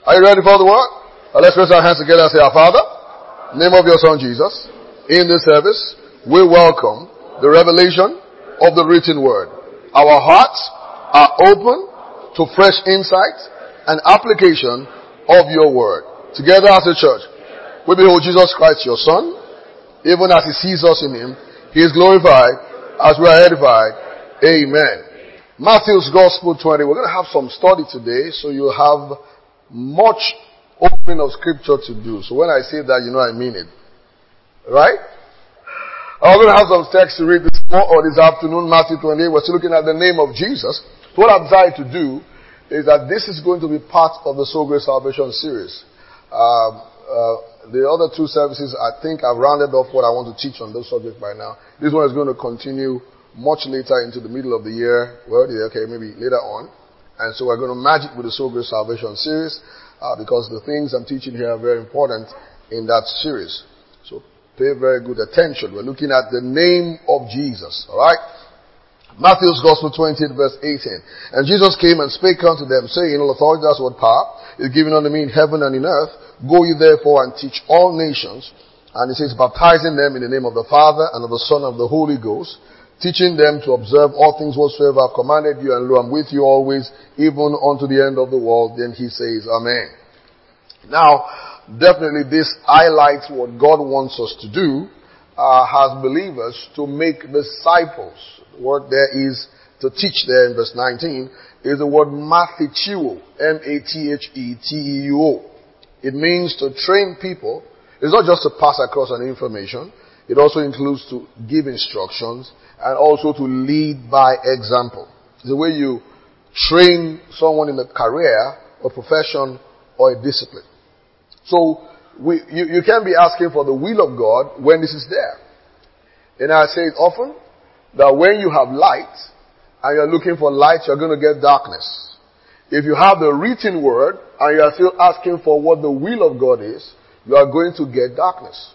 Are you ready for the word? Let's raise our hands together and say, Our Father, name of your Son Jesus, in this service, we welcome the revelation of the written word. Our hearts are open to fresh insight and application of your word. Together as a church, we behold Jesus Christ, your Son. Even as he sees us in him, he is glorified as we are edified. Amen. Matthew's Gospel 20. We're going to have some study today, so you have much opening of scripture to do. So when I say that, you know I mean it. Right? I'm going to have some text to read this morning or this afternoon, Matthew 28. We're still looking at the name of Jesus. So what I've decided to do is that this is going to be part of the So Great Salvation series. The other two services, I think I've rounded off what I want to teach on those subjects by now. This one is going to continue much later into the middle of the year. Well, okay, maybe later on. And so we're going to match it with the So Great Salvation series, because the things I'm teaching here are very important in that series. So pay very good attention. We're looking at the name of Jesus. Alright? Matthew's Gospel 20 verse 18. And Jesus came and spake unto them, saying, All authority, that's what power is given unto me in heaven and in earth. Go ye therefore and teach all nations. And he says, baptizing them in the name of the Father and of the Son and of the Holy Ghost, teaching them to observe all things whatsoever I've commanded you, and lo, I'm with you always, even unto the end of the world. Then he says, Amen. Now, definitely this highlights what God wants us to do, as believers, to make disciples. The word there is to teach there in verse 19, is the word mathecheuo, M-A-T-H-E-T-E-U-O. It means to train people. It's not just to pass across an information. It also includes to give instructions and also to lead by example. It's the way you train someone in a career or profession or a discipline. So you can't be asking for the will of God when this is there. And I say it often that when you have light and you're looking for light, you're going to get darkness. If you have the written word and you are still asking for what the will of God is, you are going to get darkness.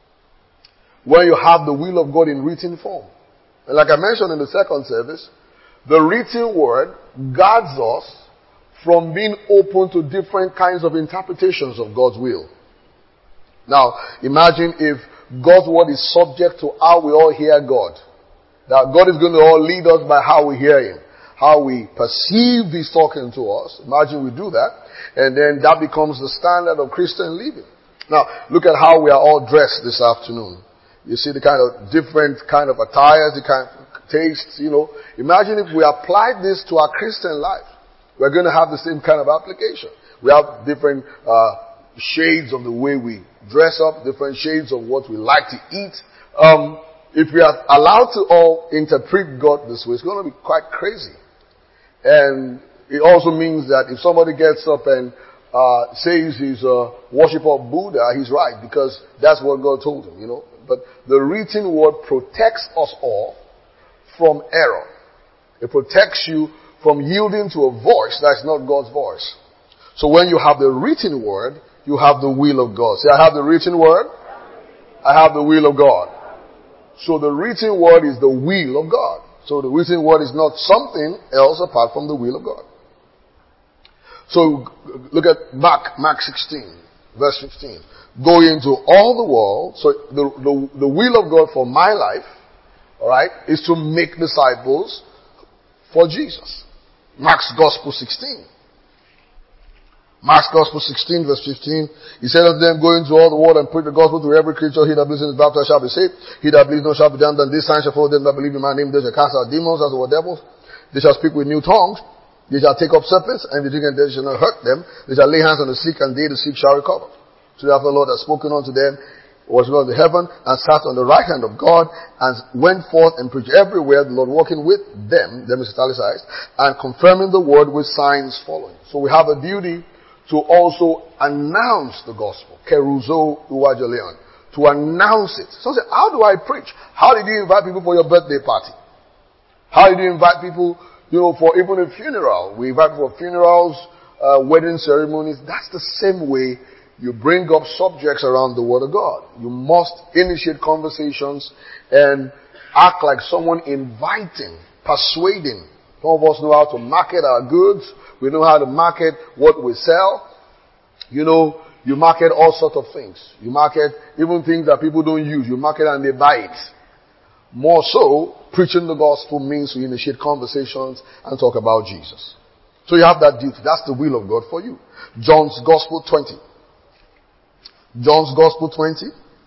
When you have the will of God in written form. And like I mentioned in the second service, the written word guards us from being open to different kinds of interpretations of God's will. Now, imagine if God's word is subject to how we all hear God. That God is going to all lead us by how we hear him. How we perceive He's talking to us. Imagine we do that. And then that becomes the standard of Christian living. Now, look at how we are all dressed this afternoon. You see the kind of different kind of attires, the kind of tastes, Imagine if we applied this to our Christian life. We're going to have the same kind of application. We have different shades of the way we dress up, different shades of what we like to eat. If we are allowed to all interpret God this way, it's going to be quite crazy. And it also means that if somebody gets up and says he's a worshiper of Buddha, he's right, because that's what God told him, But the written word protects us all from error. It protects you from yielding to a voice that's not God's voice. So when you have the written word, you have the will of God. Say, I have the written word. I have the will of God. So the written word is the will of God. So the written word is not something else apart from the will of God. So look at Mark 16, verse 15. Go into all the world. So the will of God for my life, alright, is to make disciples for Jesus. Mark's Gospel 16. Mark's Gospel 16 verse 15. He said unto them, Go into all the world and preach the gospel to every creature. He that believes and is baptized shall be saved. He that believes not shall be damned. And this sign shall follow them that believe in my name. They shall cast out demons as well devils. They shall speak with new tongues. They shall take up serpents, and if they drink and they shall not hurt them. They shall lay hands on the sick, and they the sick shall recover. So therefore the Lord has spoken unto them, was going to heaven, and sat on the right hand of God, and went forth and preached everywhere, the Lord walking with them is italicized, and confirming the word with signs following. So we have a duty to also announce the gospel. Keruzo uwajaleon. To announce it. So say, how do I preach? How did you invite people for your birthday party? How did you invite people, for even a funeral? We invite people for funerals, wedding ceremonies. That's the same way you bring up subjects around the Word of God. You must initiate conversations and act like someone inviting, persuading. Some of us know how to market our goods. We know how to market what we sell. You know, you market all sorts of things. You market even things that people don't use. You market and they buy it. More so, preaching the gospel means to initiate conversations and talk about Jesus. So you have that duty. That's the will of God for you. John's Gospel 20. John's Gospel 20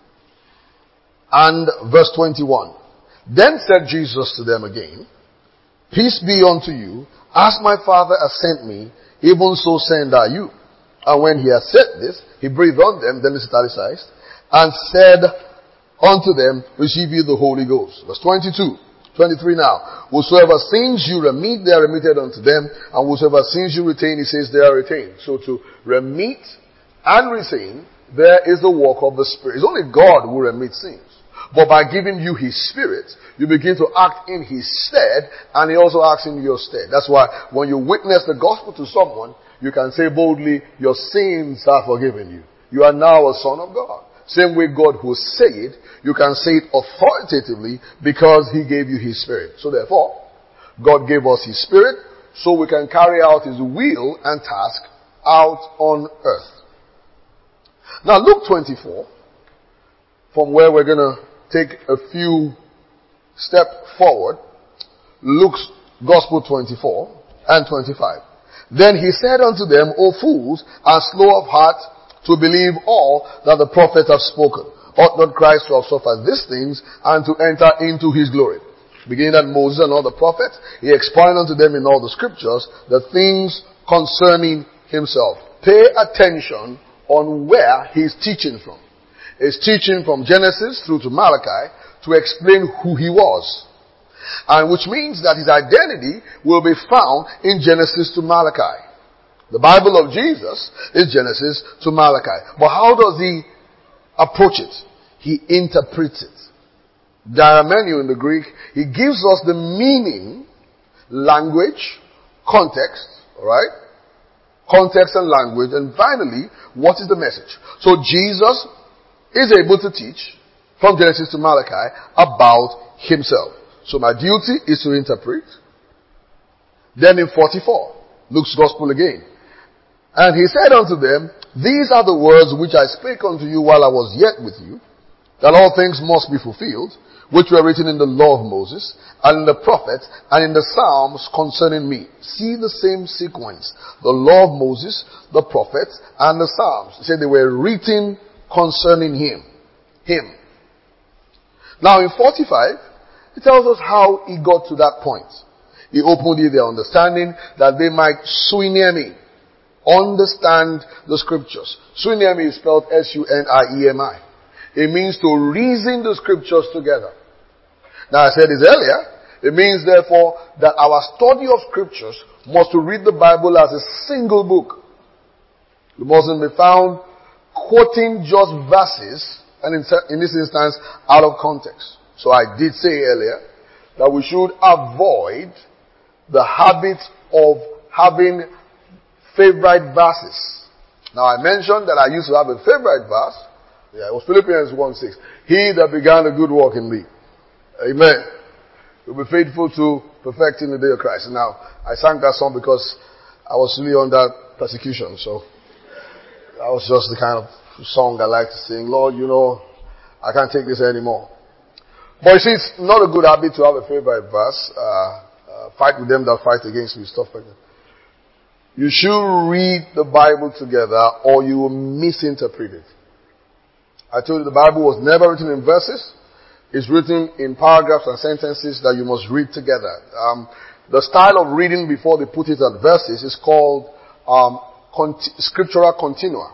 and verse 21. Then said Jesus to them again, peace be unto you. As my Father has sent me, even so send I you. And when he had said this, he breathed on them, then it's italicized, and said unto them, receive ye the Holy Ghost. Verse 22. 23 now. Whosoever sins you remit, they are remitted unto them. And whosoever sins you retain, he says they are retained. So to remit and retain, there is the work of the Spirit. It's only God who remits sins. But by giving you His Spirit, you begin to act in His stead, and He also acts in your stead. That's why when you witness the gospel to someone, you can say boldly, your sins are forgiven you. You are now a son of God. Same way God will say it, you can say it authoritatively because He gave you His Spirit. So therefore, God gave us His Spirit so we can carry out His will and task out on earth. Now Luke 24, from where we're going to take a few steps forward. Luke's Gospel 24 and 25. Then he said unto them, O fools, and slow of heart to believe all that the prophets have spoken. Ought not Christ to have suffered these things and to enter into His glory? Beginning at Moses and all the prophets, he explained unto them in all the scriptures the things concerning Himself. Pay attention on where He's teaching from. He's teaching from Genesis through to Malachi to explain who He was. And which means that His identity will be found in Genesis to Malachi. The Bible of Jesus is Genesis to Malachi. But how does He approach it? He interprets it. Diamenu in the Greek, He gives us the meaning, language, context, alright? Context and language, and finally, what is the message? So Jesus is able to teach from Genesis to Malachi about Himself. So my duty is to interpret. Then in 44, Luke's Gospel again. And he said unto them, these are the words which I spake unto you while I was yet with you, that all things must be fulfilled, which were written in the law of Moses, and in the prophets, and in the Psalms concerning me. See the same sequence. The law of Moses, the prophets, and the Psalms. He said they were written concerning Him. Now in 45, it tells us how He got to that point. He opened their understanding that they might suinemi, understand the scriptures. Suinemi is spelled S-U-N-I-E-M-I. It means to reason the scriptures together. Now I said this earlier. It means therefore that our study of scriptures must to read the Bible as a single book. We mustn't be found quoting just verses, and in this instance, out of context. So I did say earlier that we should avoid the habit of having favorite verses. Now I mentioned that I used to have a favorite verse. Yeah, it was Philippians 1:6. He that began a good work in me. Amen. Will be faithful to perfecting the day of Christ. And now, I sang that song because I was really under persecution. So, that was just the kind of song I like to sing. Lord, you know, I can't take this anymore. But you see, it's not a good habit to have a favorite verse. Fight with them that fight against me, stuff like that. You should read the Bible together or you will misinterpret it. I told you the Bible was never written in verses. It's written in paragraphs and sentences that you must read together. The style of reading before they put it at verses is called scriptura continua.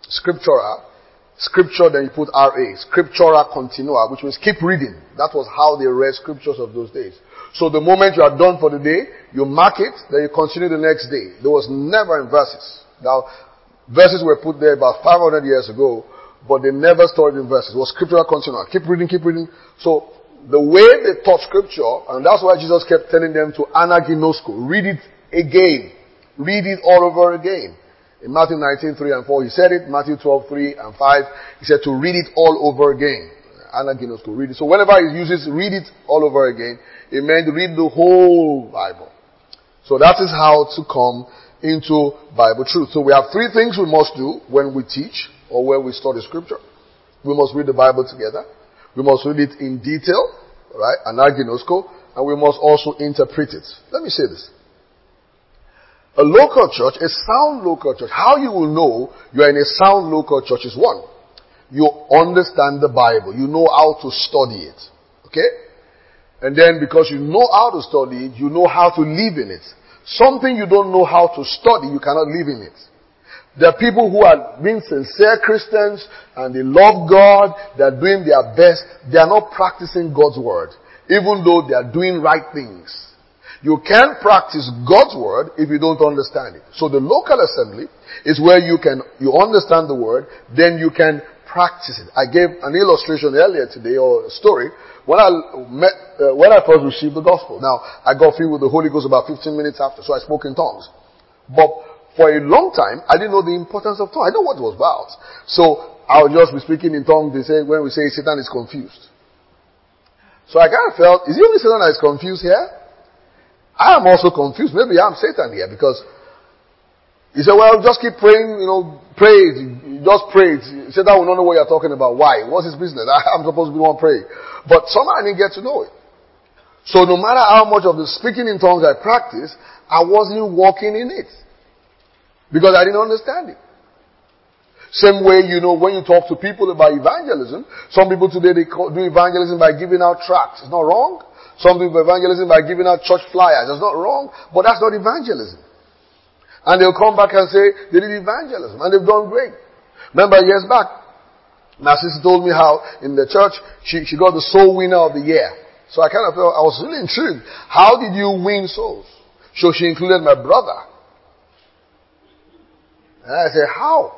Scripture, then you put R-A. Scriptura continua, which means keep reading. That was how they read scriptures of those days. So the moment you are done for the day, you mark it, then you continue the next day. There was never in verses. Now, verses were put there about 500 years ago, but they never stored in verses. It was scriptura continua. Keep reading, keep reading. So, the way they taught scripture, and that's why Jesus kept telling them to anaginosko, read it again. Read it all over again. In Matthew 19:3 and 4, he said it. Matthew 12:3 and 5, he said to read it all over again. Anaginosko, read it. So whenever he uses read it all over again, it meant read the whole Bible. So that is how to come into Bible truth. So we have three things we must do when we teach or when we study scripture. We must read the Bible together. We must read it in detail, right? Anaginosko. And we must also interpret it. Let me say this. A local church, a sound local church, how you will know you are in a sound local church is one. You understand the Bible. You know how to study it. Okay? And then because you know how to study it, you know how to live in it. Something you don't know how to study, you cannot live in it. There are people who are being sincere Christians and they love God, they are doing their best, they are not practicing God's word, even though they are doing right things. You can't practice God's word if you don't understand it. So the local assembly is where you understand the word, then you can practice it. I gave an illustration earlier today, or a story, when I first received the gospel. Now, I got filled with the Holy Ghost about 15 minutes after, so I spoke in tongues. But for a long time, I didn't know the importance of tongues. I know what it was about. So, I would just be speaking in tongues. They say, when we say Satan is confused. So I kind of felt, is it only Satan that is confused here? I am also confused. Maybe I'm Satan here, because he said, well, just keep praying, pray it. Just pray it. Satan will not know what you're talking about. Why? What's his business? I'm supposed to be the one praying. But somehow I didn't get to know it. So no matter how much of the speaking in tongues I practiced, I wasn't walking in it. Because I didn't understand it. Same way, when you talk to people about evangelism, some people today, they do evangelism by giving out tracts. It's not wrong. Some people do evangelism by giving out church flyers. It's not wrong. But that's not evangelism. And they'll come back and say, they did evangelism. And they've done great. Remember years back, my sister told me how in the church, she got the soul winner of the year. So I kind of felt, I was really intrigued. How did you win souls? So she included my brother. And I said, how?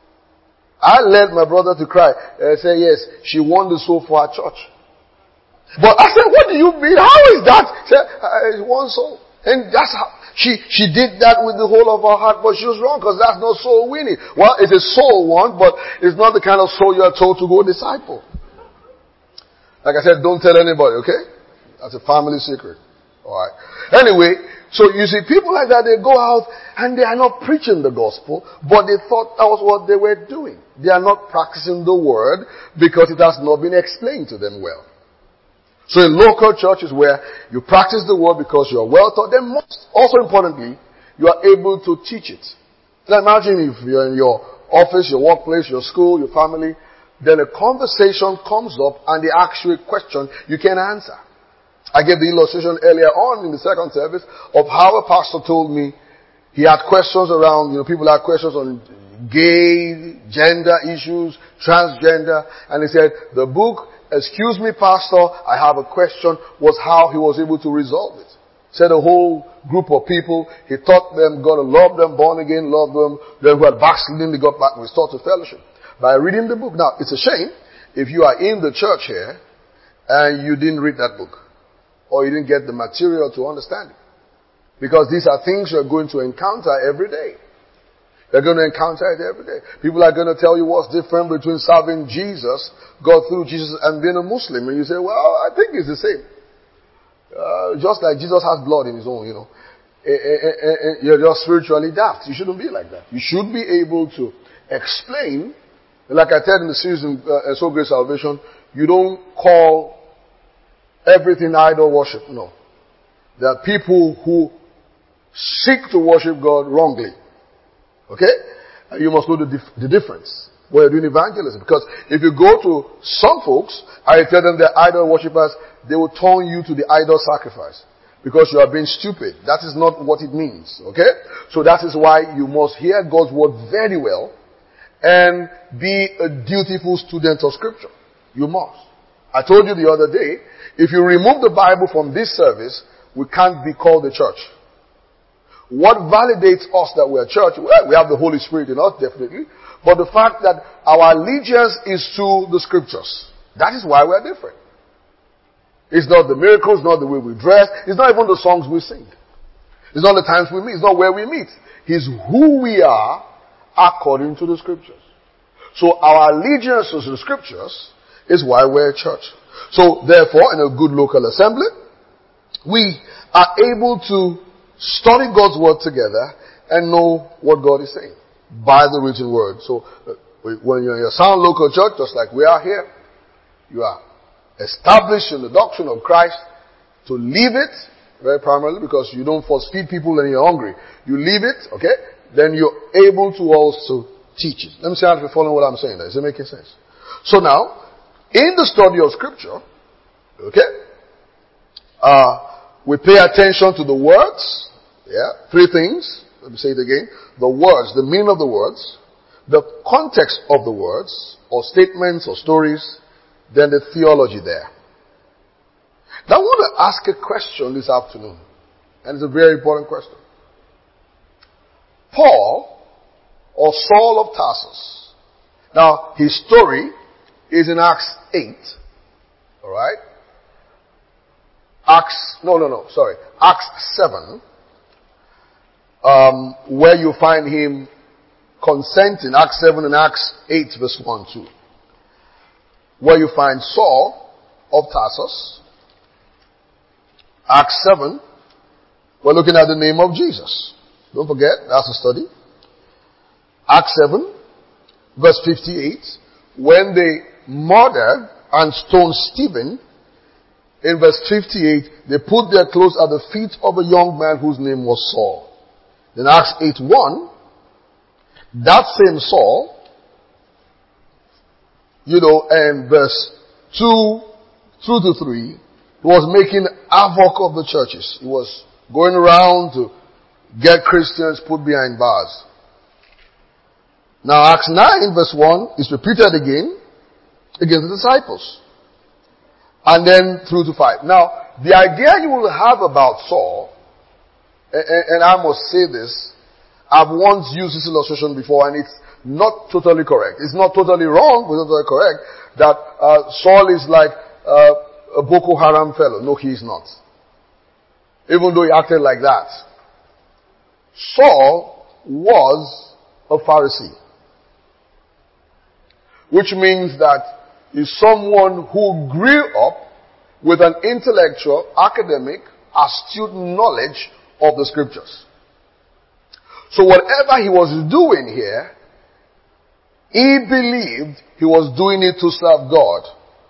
I led my brother to cry. And I said, yes, she won the soul for our church. But I said, what do you mean? How is that? She said, one soul. And that's how, she did that with the whole of her heart, but she was wrong, because that's not soul winning. Well, it's a soul one, but it's not the kind of soul you are told to go disciple. Like I said, don't tell anybody, okay? That's a family secret. Alright. Anyway, so you see, people like that, they go out and they are not preaching the gospel, but they thought that was what they were doing. They are not practicing the word because it has not been explained to them well. So in local churches where you practice the word because you are well taught, then most, also importantly, you are able to teach it. Now imagine if you're in your office, your workplace, your school, your family, then a conversation comes up and they ask you a question you can answer. I gave the illustration earlier on in the second service of how a pastor told me he had questions around, people had questions on gay, gender issues, transgender, and he said, the book, excuse me, pastor, I have a question, was how he was able to resolve it. Said a whole group of people, he taught them, God loved them, born again, loved them, then who had backslidden, they got back restored to fellowship. By reading the book. Now, it's a shame if you are in the church here and you didn't read that book, or you didn't get the material to understand it. Because these are things you're going to encounter every day. You're going to encounter it every day. People are going to tell you what's different between serving Jesus, God through Jesus, and being a Muslim. And you say, well, I think it's the same. Just like Jesus has blood in his own, you're just spiritually daft. You shouldn't be like that. You should be able to explain. Like I said in the series So Great Salvation, you don't call everything idol worship. No. There are people who seek to worship God wrongly. Okay? And you must know the difference when you're doing evangelism. Because if you go to some folks and you tell them they're idol worshippers, they will turn you to the idol sacrifice. Because you are being stupid. That is not what it means. Okay? So that is why you must hear God's word very well and be a dutiful student of Scripture. You must. I told you the other day, if you remove the Bible from this service, we can't be called a church. What validates us that we're a church? Well, we have the Holy Spirit in us, definitely. But the fact that our allegiance is to the Scriptures. That is why we're different. It's not the miracles, not the way we dress. It's not even the songs we sing. It's not the times we meet. It's not where we meet. It's who we are according to the Scriptures. So our allegiance to the Scriptures is why we're a church. So therefore, in a good local assembly, we are able to study God's word together and know what God is saying by the written word. So when you're in a sound local church, just like we are here, you are established in the doctrine of Christ to live it, very primarily, because you don't force feed people when you're hungry. You leave it, okay? Then you're able to also teach it. Let me see if you're following what I'm saying. Is it making sense? So now, in the study of Scripture, okay, we pay attention to the words. Yeah, three things. Let me say it again. The words, the meaning of the words, the context of the words, or statements or stories, then the theology there. Now I want to ask a question this afternoon, and it's a very important question. Paul, or Saul of Tarsus. Now, his story is in Acts 8. Alright? Acts 7. Where you find him consenting, Acts 7 and Acts 8 verse 1, 2. Where you find Saul of Tarsus. Acts 7, we're looking at the name of Jesus. Don't forget, that's a study. Acts 7, verse 58, when they murdered and stoned Stephen, in verse 58, they put their clothes at the feet of a young man whose name was Saul. Then Acts 8:1, that same Saul, and verse 2 through to 3, he was making havoc of the churches. He was going around to get Christians put behind bars. Now Acts 9 verse 1 is repeated again against the disciples. And then through to 5. Now, the idea you will have about Saul, and I must say this, I've once used this illustration before and it's not totally correct. It's not totally wrong, but totally correct, that Saul is like a Boko Haram fellow. No, he is not. Even though he acted like that. Saul was a Pharisee. Which means that he's someone who grew up with an intellectual, academic, astute knowledge of the scriptures. So whatever he was doing here, he believed he was doing it to serve God.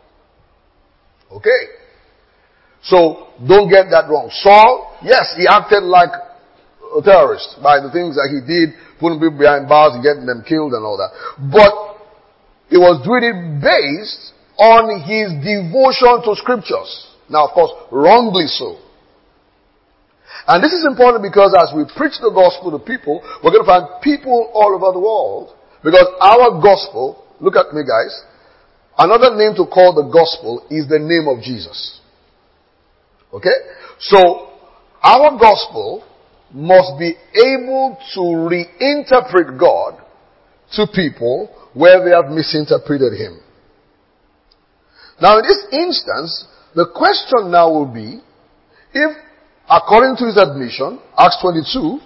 Okay? So don't get that wrong. Saul, yes, he acted like a terrorist by the things that he did, putting people behind bars and getting them killed and all that. But he was doing it based on his devotion to scriptures. Now, of course, wrongly so. And this is important because as we preach the gospel to people, we're going to find people all over the world. Because our gospel, look at me guys, another name to call the gospel is the name of Jesus. Okay? So, our gospel must be able to reinterpret God to people where they have misinterpreted him. Now in this instance, the question now will be, if according to his admission, Acts 22,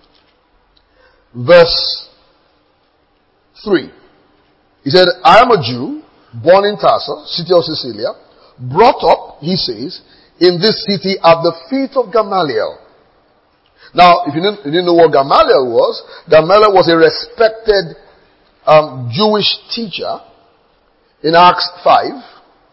verse 3, he said, I am a Jew, born in Tarsus, city of Cilicia, brought up, he says, in this city at the feet of Gamaliel. Now, if you didn't know what Gamaliel was a respected Jewish teacher in Acts 5,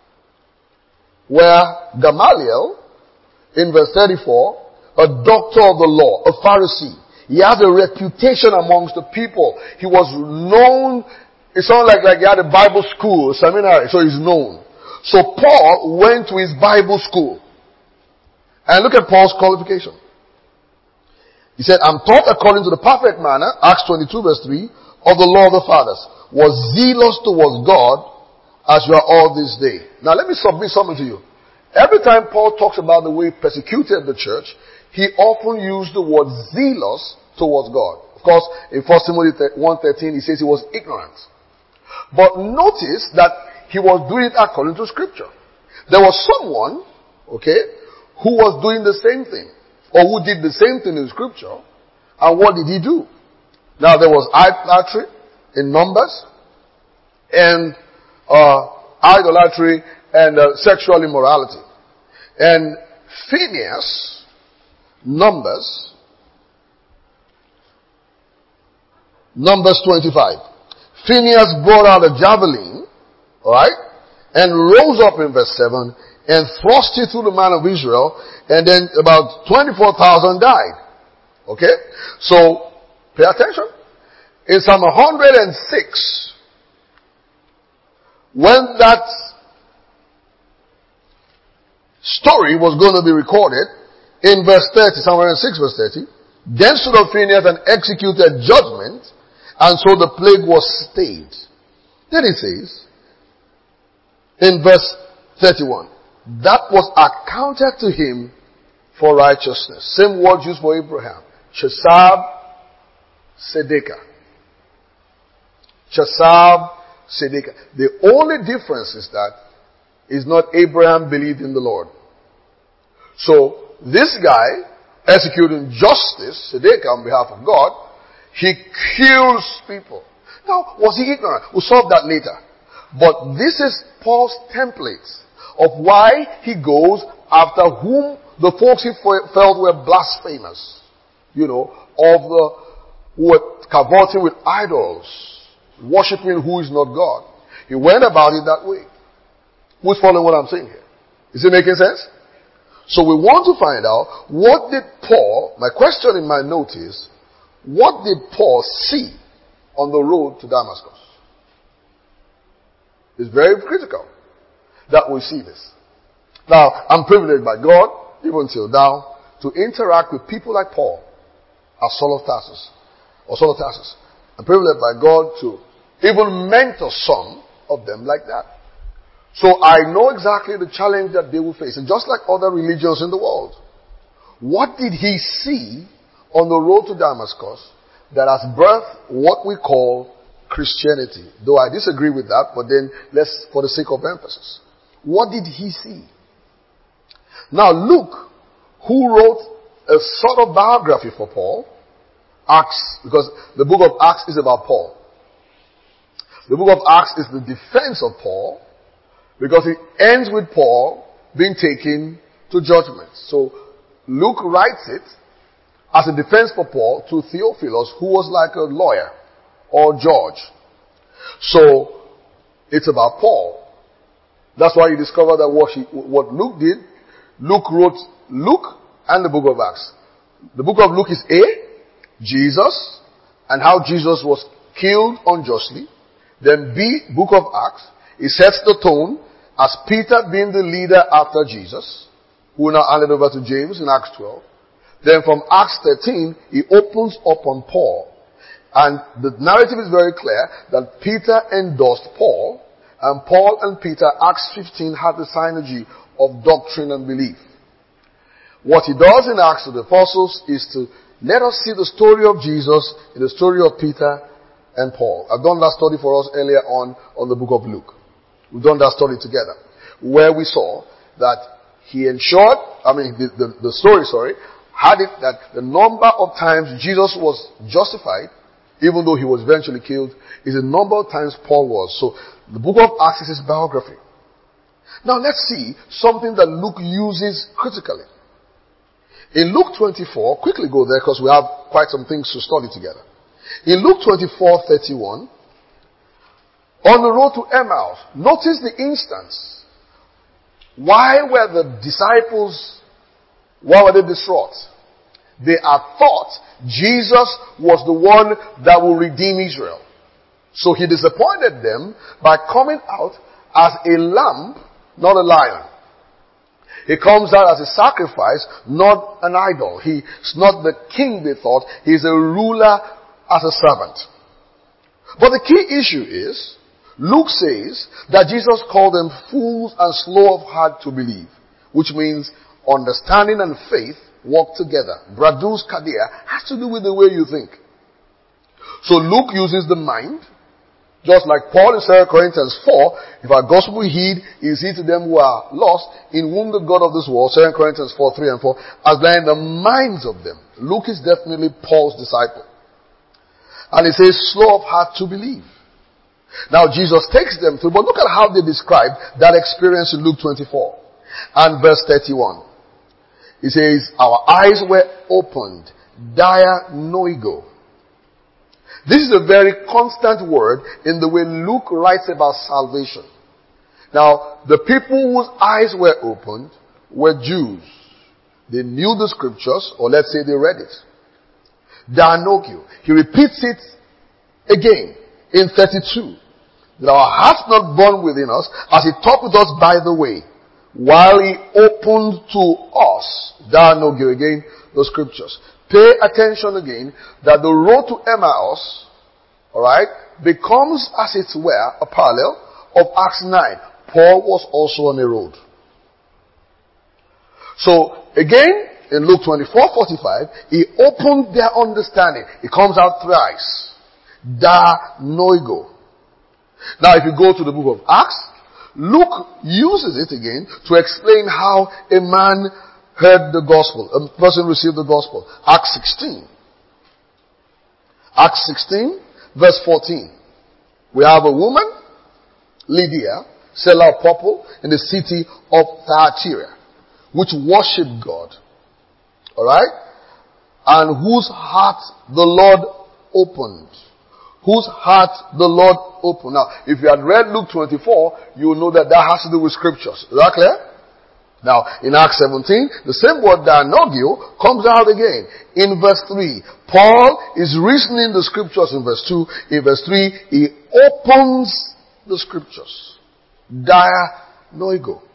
where Gamaliel, in verse 34, a doctor of the law, a Pharisee, he had a reputation amongst the people. He was known, it sounded like he had a Bible school, a seminary, so he's known. So Paul went to his Bible school. And look at Paul's qualification. He said, I'm taught according to the perfect manner, Acts 22 verse 3, of the law of the fathers, was zealous towards God as you are all this day. Now let me submit something to you. Every time Paul talks about the way he persecuted the church, he often used the word zealous towards God. Of course, in 1 Timothy 1:13, he says he was ignorant. But notice that he was doing it according to scripture. There was someone, who was doing the same thing, or who did the same thing in scripture, and what did he do? Now there was idolatry in Numbers, and idolatry and sexual immorality. And Phinehas, Numbers, Numbers 25. Phinehas brought out a javelin, alright, and rose up in verse 7 and thrust it through the man of Israel, and then about 24,000 died. Okay? So, pay attention. In Psalm 106, when that story was going to be recorded, in verse 30, Psalm 106 verse 30, then stood up Phinehas and executed judgment, and so the plague was stayed. Then it says, in verse 31, that was accounted to him for righteousness. Same word used for Abraham. Chesab Sedekah. Chesab Sedekah. The only difference is that is not Abraham believed in the Lord. So this guy executing justice, Sedekah, on behalf of God, he kills people. Now, was he ignorant? We'll solve that later. But this is Paul's template of why he goes after whom the folks he felt were blasphemous. You know, who were cavorting with idols, worshipping who is not God. He went about it that way. Who's following what I'm saying here? Is it making sense? So we want to find out, what did Paul, my question in my note is, what did Paul see on the road to Damascus? It's very critical that we see this. Now, I'm privileged by God, even till now, to interact with people like Paul as Saul of Tarsus, or Saul of Tarsus. I'm privileged by God to even mentor some of them like that. So I know exactly the challenge that they will face. And just like other religions in the world, what did he see on the road to Damascus that has birthed what we call Christianity? Though I disagree with that, but then let's, for the sake of emphasis. What did he see? Now Luke, who wrote a sort of biography for Paul, Acts, because the book of Acts is about Paul. The book of Acts is the defense of Paul, because it ends with Paul being taken to judgment. So Luke writes it as a defense for Paul to Theophilus, who was like a lawyer or judge. So it's about Paul. That's why you discover that what Luke did, Luke wrote Luke and the book of Acts. The book of Luke is A, Jesus, and how Jesus was killed unjustly. Then B, book of Acts, it sets the tone as Peter being the leader after Jesus, who now handed over to James in Acts 12. Then from Acts 13, he opens up on Paul. And the narrative is very clear that Peter endorsed Paul, and Paul and Peter, Acts 15, had the synergy of doctrine and belief. What he does in Acts of the Apostles is to let us see the story of Jesus in the story of Peter and Paul. I've done that study for us earlier on the book of Luke. We've done that study together, where we saw that he ensured, the story, had it that the number of times Jesus was justified, even though he was eventually killed, is the number of times Paul was. So the book of Acts is his biography. Now let's see something that Luke uses critically. In Luke 24, quickly go there because we have quite some things to study together. In Luke 24:31, on the road to Emmaus, notice the instance. Why were the disciples, why were they distraught? They had thought Jesus was the one that will redeem Israel. So he disappointed them by coming out as a lamb, not a lion. He comes out as a sacrifice, not an idol. He's not the king they thought. He's a ruler as a servant. But the key issue is, Luke says that Jesus called them fools and slow of heart to believe, which means understanding and faith work together. Bradus kadia has to do with the way you think. So Luke uses the mind, just like Paul in 2 Corinthians 4, if our gospel heed is he to them who are lost, in whom the God of this world, 2 Corinthians 4, 3 and 4, has blind the minds of them. Luke is definitely Paul's disciple. And he says, slow of heart to believe. Now Jesus takes them through, but look at how they describe that experience in Luke 24 and verse 31. He says, our eyes were opened, dia noigo. This is a very constant word in the way Luke writes about salvation. Now, the people whose eyes were opened were Jews. They knew the scriptures, or let's say they read it. Dianogio. He repeats it again in 32. That our hearts not born within us, as he talked with us by the way, while he opened to us, Dianogio again, the scriptures. Pay attention again that the road to Emmaus, alright, becomes as it were a parallel of Acts 9. Paul was also on a road. So again, in Luke 24:45, he opened their understanding. It comes out thrice. Dianoigo. Now if you go to the book of Acts, Luke uses it again to explain how a man heard the gospel, a person received the gospel. Acts 16. Acts 16, verse 14. We have a woman, Lydia, seller of purple, in the city of Thyatira, which worshipped God. Alright? And whose heart the Lord opened. Whose heart the Lord opened. Now, if you had read Luke 24, you will know that that has to do with scriptures. Is that clear? Now, in Acts 17, the same word dianogio comes out again. In verse 3, Paul is reasoning the scriptures in verse 2. In verse 3, he opens the scriptures. Dianoigo.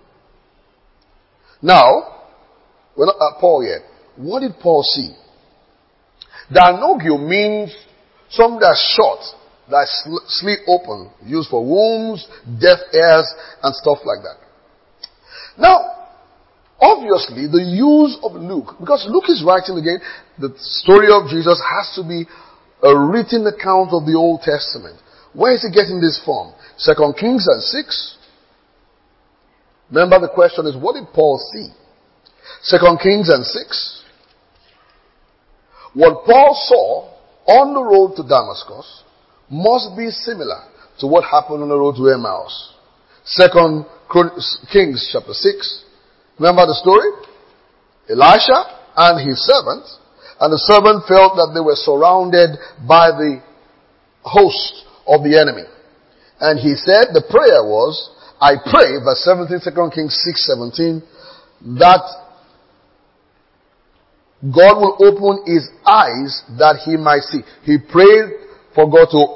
Now, we're not at Paul yet. What did Paul see? Dianogio means something that's short, that's slit open, used for wombs, deaf ears, and stuff like that. Now, obviously, the use of Luke, because Luke is writing again, the story of Jesus has to be a written account of the Old Testament. Where is he getting this from? 2 Kings and 6. Remember the question is, what did Paul see? 2 Kings and 6. What Paul saw on the road to Damascus must be similar to what happened on the road to Emmaus. 2 Kings chapter 6. Remember the story? Elisha and his servant, and the servant felt that they were surrounded by the host of the enemy. And he said, the prayer was, I pray, verse 17, 2 Kings 6:17, that God will open his eyes that he might see. He prayed for God to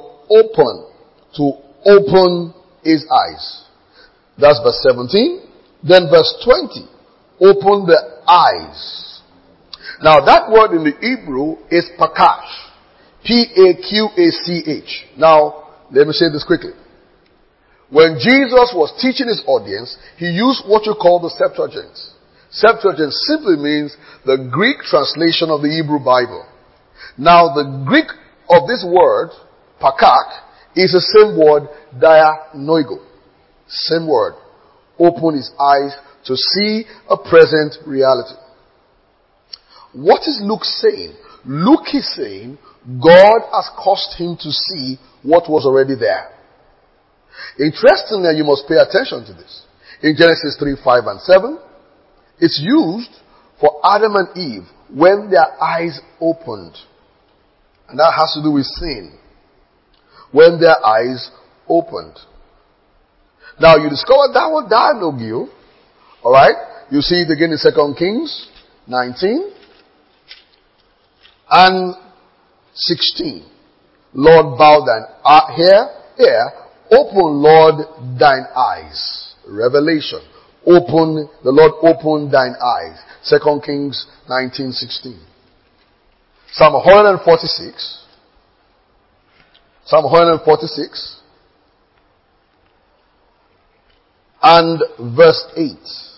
open his eyes. That's verse 17. Then verse 20, open the eyes. Now that word in the Hebrew is pakash. P-A-Q-A-C-H. Now, let me say this quickly. When Jesus was teaching his audience, he used what you call the Septuagint. Septuagint simply means the Greek translation of the Hebrew Bible. Now the Greek of this word, pakak, is the same word, dianoigo. Same word. Open his eyes to see a present reality. What is Luke saying? Luke is saying God has caused him to see what was already there. Interestingly, you must pay attention to this. In Genesis 3, 5 and 7, it's used for Adam and Eve when their eyes opened. And that has to do with sin. When their eyes opened. Now you discover that word dialogio. Alright? You see it again in 2 Kings 19 and 16. Lord, bow thine here, open, Lord, thine eyes. Revelation. Open, the Lord opened thine eyes. 2 Kings 19:16. Psalm 146. Psalm 146. And verse 8.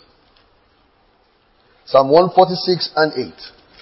Psalm 146 and 8.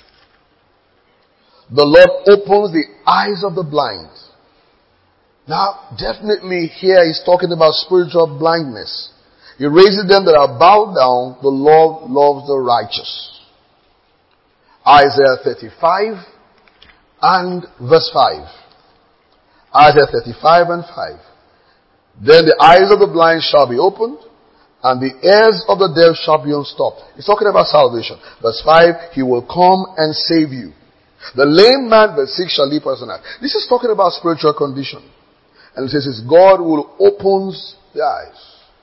The Lord opens the eyes of the blind. Now, definitely here he's talking about spiritual blindness. He raises them that are bowed down. The Lord loves the righteous. Isaiah 35 and verse 5. Isaiah 35 and 5. Then the eyes of the blind shall be opened, and the ears of the deaf shall be unstopped. He's talking about salvation. Verse 5, he will come and save you. The lame man, verse 6, shall leap as an ass. This is talking about spiritual condition. And it says, God will open the eyes.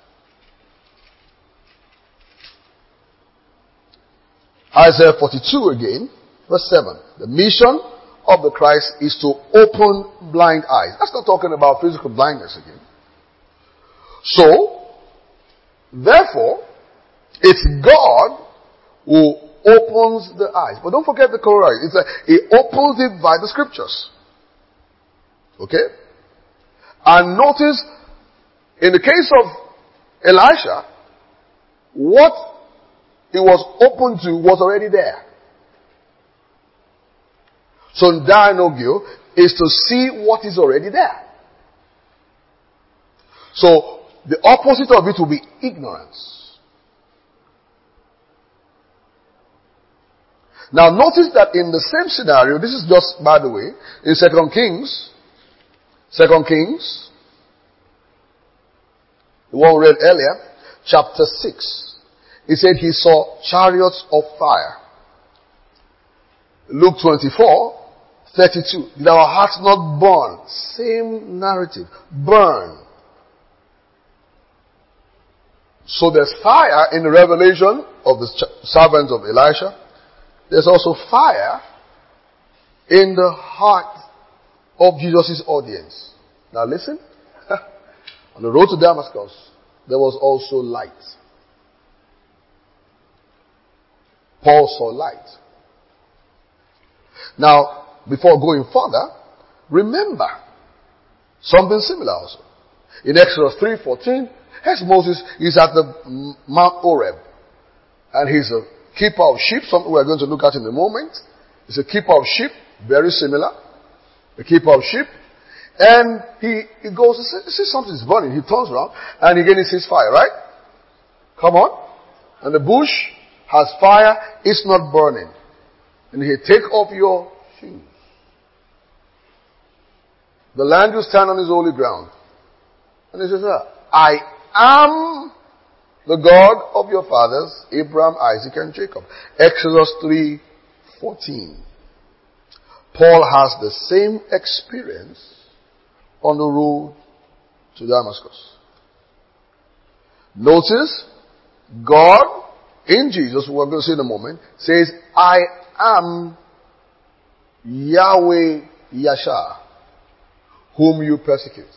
Isaiah 42 again, verse 7. The mission of the Christ is to open blind eyes. That's not talking about physical blindness again. So, therefore, it's God who opens the eyes. But don't forget the corollary. He opens it by the scriptures. Okay? And notice, in the case of Elisha, what he was open to was already there. So dianogio is to see what is already there. So the opposite of it will be ignorance. Now notice that in the same scenario, this is just by the way, in 2 Kings, the one we read earlier, chapter 6, he said he saw chariots of fire. Luke 24:32. Did our hearts not burn? Same narrative. Burn. So there's fire in the revelation of the servants of Elisha. There's also fire in the heart of Jesus' audience. Now listen. On the road to Damascus, there was also light. Paul saw light. Now, before going further, remember something similar also. In Exodus 3:14, as Moses is at the Mount Horeb, and he's a keeper of sheep, something we're going to look at in a moment. He's a keeper of sheep, very similar. A keeper of sheep. And he goes, he sees something is burning. He turns around, and again he sees fire, right? Come on. And the bush has fire, it's not burning. And he take off your shoes. The land you stand on is holy ground. And he says, I am the God of your fathers, Abraham, Isaac, and Jacob. Exodus 3:14. Paul has the same experience on the road to Damascus. Notice, God, in Jesus, we're going to see in a moment, says, I am Yahweh Yashar, whom you persecute.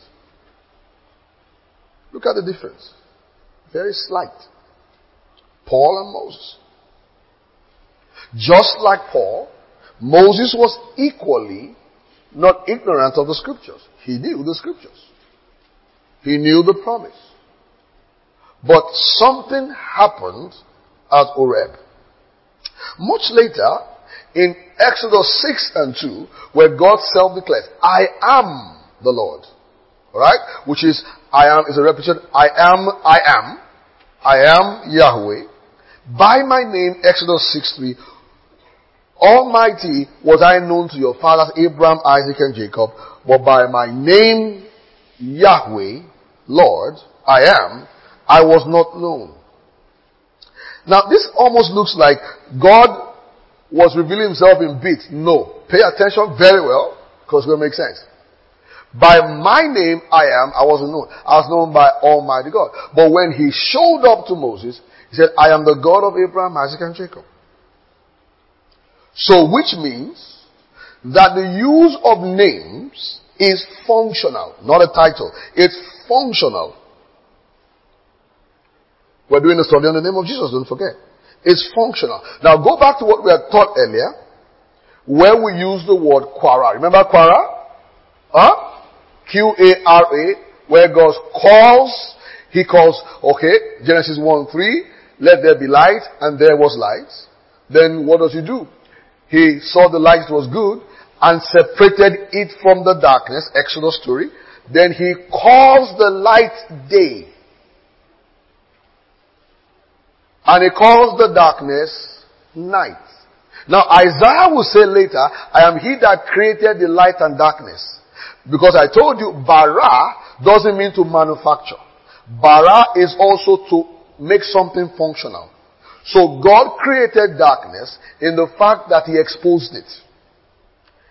Look at the difference. Very slight. Paul and Moses. Just like Paul, Moses was equally not ignorant of the scriptures. He knew the scriptures. He knew the promise. But something happened at Horeb. Much later, in Exodus 6:2, where God self-declares, I am the Lord. Alright? Which is, I am is a repetition. I am Yahweh. By my name, Exodus 6:3, Almighty was I known to your fathers, Abraham, Isaac, and Jacob, but by my name, Yahweh, Lord, I was not known. Now, this almost looks like God was revealing himself in bits. No. Pay attention very well, because it will make sense. By my name, I wasn't known. I was known by Almighty God. But when he showed up to Moses, he said, I am the God of Abraham, Isaac, and Jacob. So, which means that the use of names is functional, not a title. It's functional. We're doing a study on the name of Jesus, don't forget. It's functional. Now go back to what we had taught earlier, where we use the word Quara. Remember Quara? Q-A-R-A, where God calls, he calls, okay, Genesis 1:3, let there be light, and there was light. Then what does he do? He saw the light was good, and separated it from the darkness, Exodus story. Then he calls the light day. And he calls the darkness night. Now Isaiah will say later, I am he that created the light and darkness. Because I told you, bara doesn't mean to manufacture. Bara is also to make something functional. So God created darkness in the fact that he exposed it.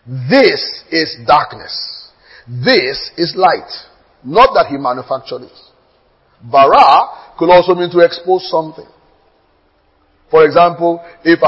this is darkness. This is light. Not that he manufactured it. Bara could also mean to expose something. For example, if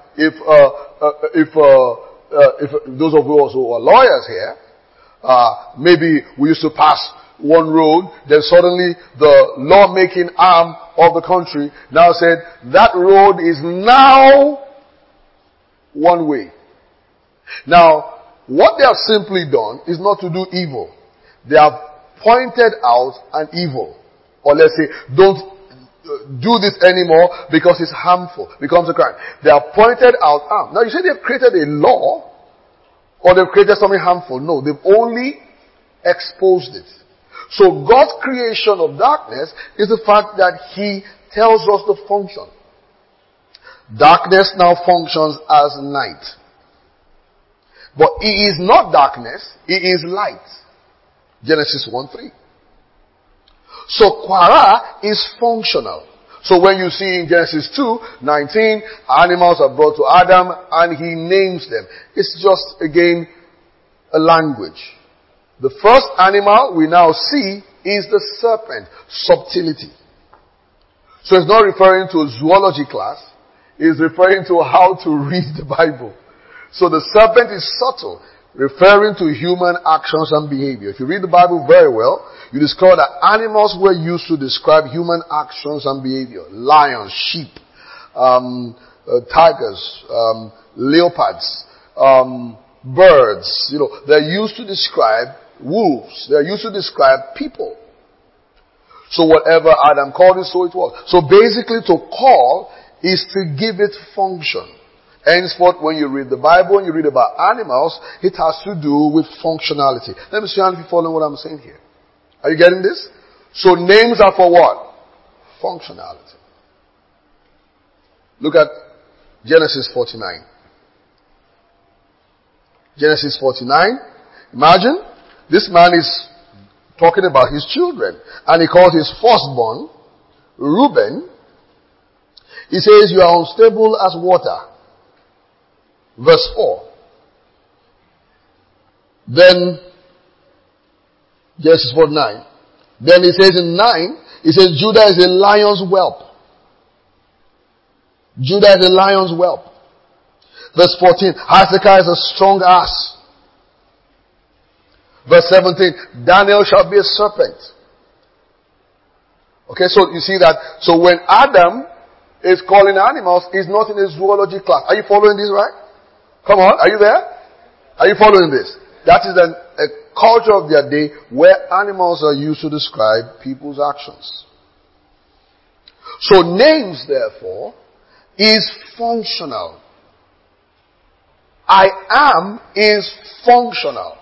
those of us who are lawyers here, maybe we used to pass one road, then suddenly the lawmaking arm of the country now said that road is now one way. Now, what they have simply done is not to do evil. They have pointed out an evil. Or let's say, don't do this anymore because it's harmful, becomes a crime. They have pointed out harm. Now you say they've created a law or they've created something harmful. No, they've only exposed it. So God's creation of darkness is the fact that He tells us the function. Darkness now functions as night. But it is not darkness, it is light. Genesis 1:3. So Quara is functional. So when you see in Genesis 2:19, animals are brought to Adam and he names them. It's just, again, a language. The first animal we now see is the serpent, subtlety. So it's not referring to a zoology class, it's referring to how to read the Bible. So the serpent is subtle, referring to human actions and behavior. If you read the Bible very well, you discover that animals were used to describe human actions and behavior. Lions, sheep, tigers, leopards, birds. They're used to describe wolves. They're used to describe people. So whatever Adam called it, so it was. So basically to call is to give it function. Henceforth, when you read the Bible and you read about animals, it has to do with functionality. Let me see if you're following what I'm saying here. Are you getting this? So names are for what? Functionality. Look at Genesis 49. Genesis 49. Imagine, this man is talking about his children. And he calls his firstborn, Reuben. He says, you are unstable as water. Verse 4. Then, Genesis 49. Then he says in 9, he says, Judah is a lion's whelp. Judah is a lion's whelp. Verse 14, Issachar is a strong ass. Verse 17, Daniel shall be a serpent. Okay, so you see that, so when Adam is calling animals, he's not in a zoology class. Are you following this right? Come on, are you there? Are you following this? That is a culture of their day where animals are used to describe people's actions. So names, therefore, is functional. I am is functional.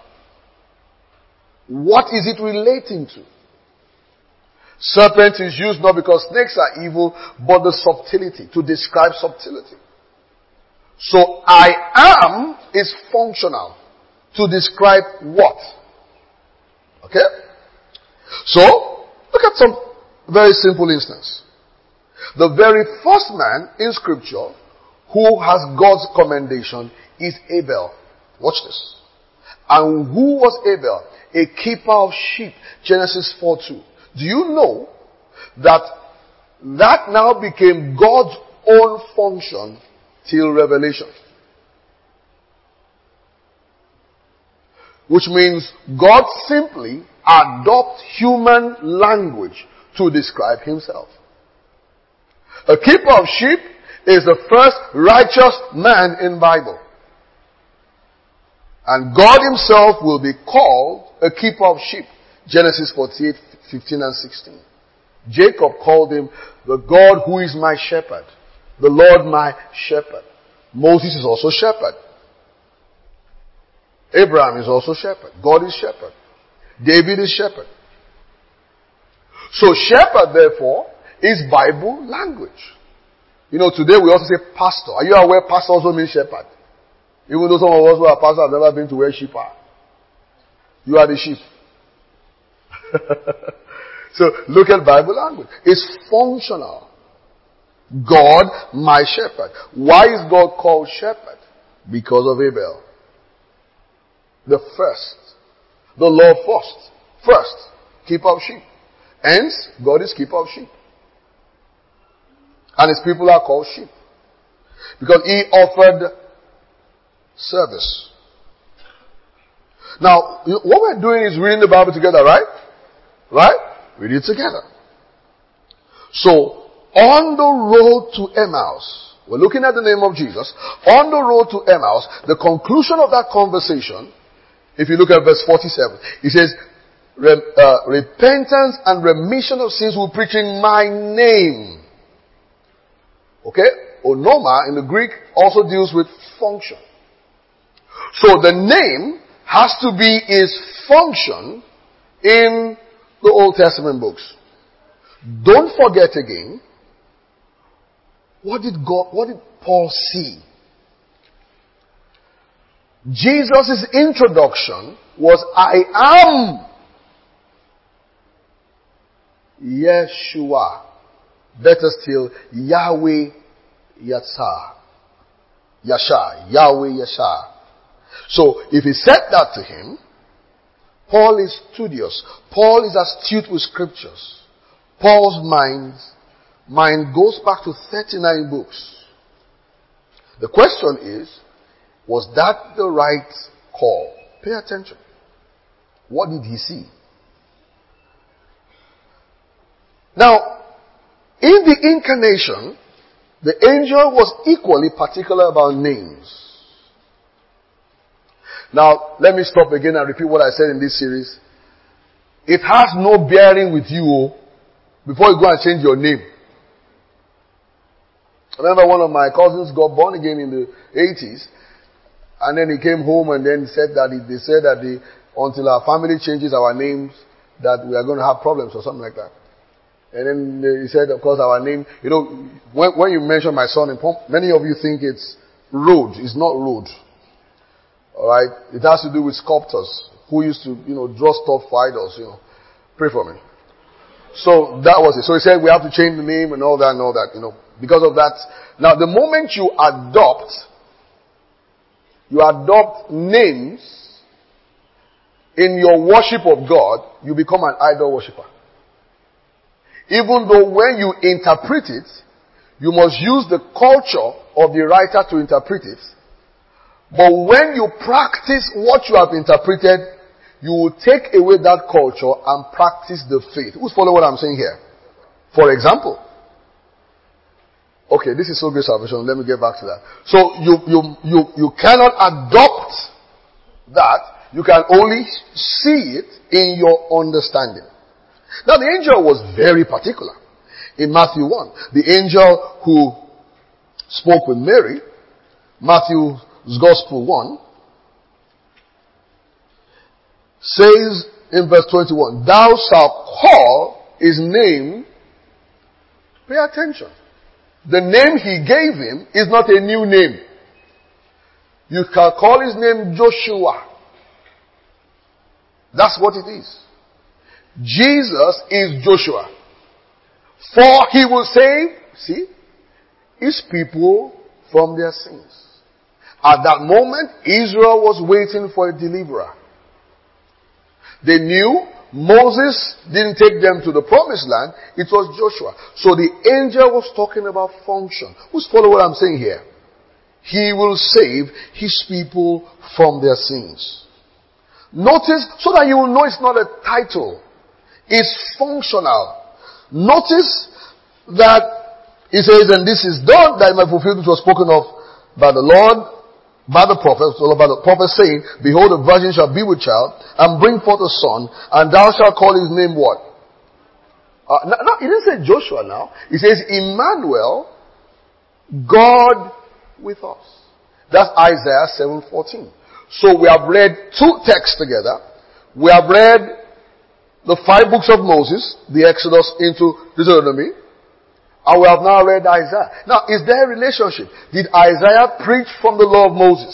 What is it relating to? Serpent is used not because snakes are evil, but the subtlety, to describe subtlety. So I am is functional. To describe what? Okay? So, look at some very simple instance. The very first man in scripture who has God's commendation is Abel. Watch this. And who was Abel? A keeper of sheep. Genesis 4:2. Do you know that now became God's own function till Revelation? Which means God simply adopts human language to describe himself. A keeper of sheep is the first righteous man in Bible. And God himself will be called a keeper of sheep. Genesis 48:15 and 16. Jacob called him the God who is my shepherd. The Lord my shepherd. Moses is also shepherd. Abraham is also shepherd. God is shepherd. David is shepherd. So shepherd, therefore, is Bible language. Today we also say pastor. Are you aware pastor also means shepherd? Even though some of us who are pastors have never been to where sheep are. You are the sheep. So look at Bible language. It's functional. God, my shepherd. Why is God called shepherd? Because of Abel. The first. The law first. First, keeper of sheep. Hence, God is keeper of sheep. And his people are called sheep. Because he offered service. Now, what we're doing is reading the Bible together, right? Right? Read it together. So, on the road to Emmaus, we're looking at the name of Jesus. On the road to Emmaus, the conclusion of that conversation, if you look at verse 47, it says, repentance and remission of sins will preach in my name. Okay? Onoma in the Greek also deals with function. So the name has to be his function in the Old Testament books. Don't forget again, what did Paul see? Jesus' introduction was, I am Yeshua. Better still, Yahweh Yasha. Yahweh Yasha. So, if he said that to him, Paul is studious. Paul is astute with scriptures. Paul's mind goes back to 39 books. The question is, was that the right call? Pay attention. What did he see? Now, in the incarnation, the angel was equally particular about names. Now, let me stop again and repeat what I said in this series. It has no bearing with you before you go and change your name. I remember one of my cousins got born again in the 80s, and then he came home and then said that they said that until our family changes our names, that we are going to have problems or something like that. And then he said, of course, our name, when you mention my son, many of you think it's Road. It's not Road. Alright? It has to do with sculptors who used to, draw stuff for idols, Pray for me. So that was it. So he said we have to change the name and all that, because of that. Now the moment you adopt names in your worship of God, you become an idol worshiper. Even though when you interpret it, you must use the culture of the writer to interpret it. But when you practice what you have interpreted, you will take away that culture and practice the faith. Who's following what I'm saying here? For example, okay, this is so great salvation. Let me get back to that. So you cannot adopt that. You can only see it in your understanding. Now the angel was very particular. In Matthew 1, the angel who spoke with Mary, Matthew's Gospel 1, says in verse 21, thou shalt call his name, pay attention. The name he gave him is not a new name. You can call his name Joshua. That's what it is. Jesus is Joshua. For he will save, his people from their sins. At that moment, Israel was waiting for a deliverer. They knew Moses didn't take them to the promised land. It was Joshua. So the angel was talking about function. Who's following what I'm saying here? He will save his people from their sins. Notice, so that you will know it's not a title. It's functional. Notice that it says, and this is done, that it might fulfill which was spoken of by the Lord, by the prophet saying, behold, a virgin shall be with child, and bring forth a son, and thou shalt call his name what? Now, it didn't say Joshua now. It says Emmanuel, God with us. That's Isaiah 7:14. So we have read two texts together. We have read the 5 books of Moses, the Exodus into Deuteronomy, and we have now read Isaiah. Now, is there a relationship? Did Isaiah preach from the law of Moses?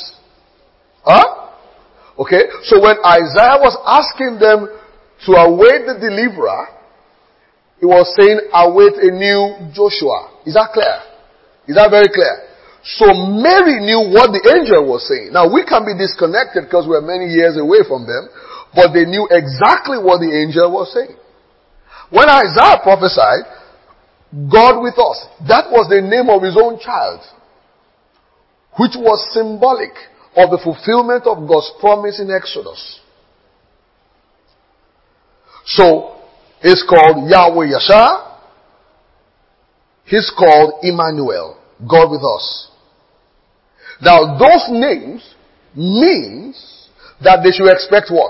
Okay, so when Isaiah was asking them to await the deliverer, he was saying, await a new Joshua. Is that clear? Is that very clear? So Mary knew what the angel was saying. Now we can be disconnected because we're many years away from them, but they knew exactly what the angel was saying. When Isaiah prophesied, God with us, that was the name of his own child, which was symbolic of the fulfillment of God's promise in Exodus. So, it's called Yahweh Yasha. He's called Emmanuel, God with us. Now, those names means that they should expect what?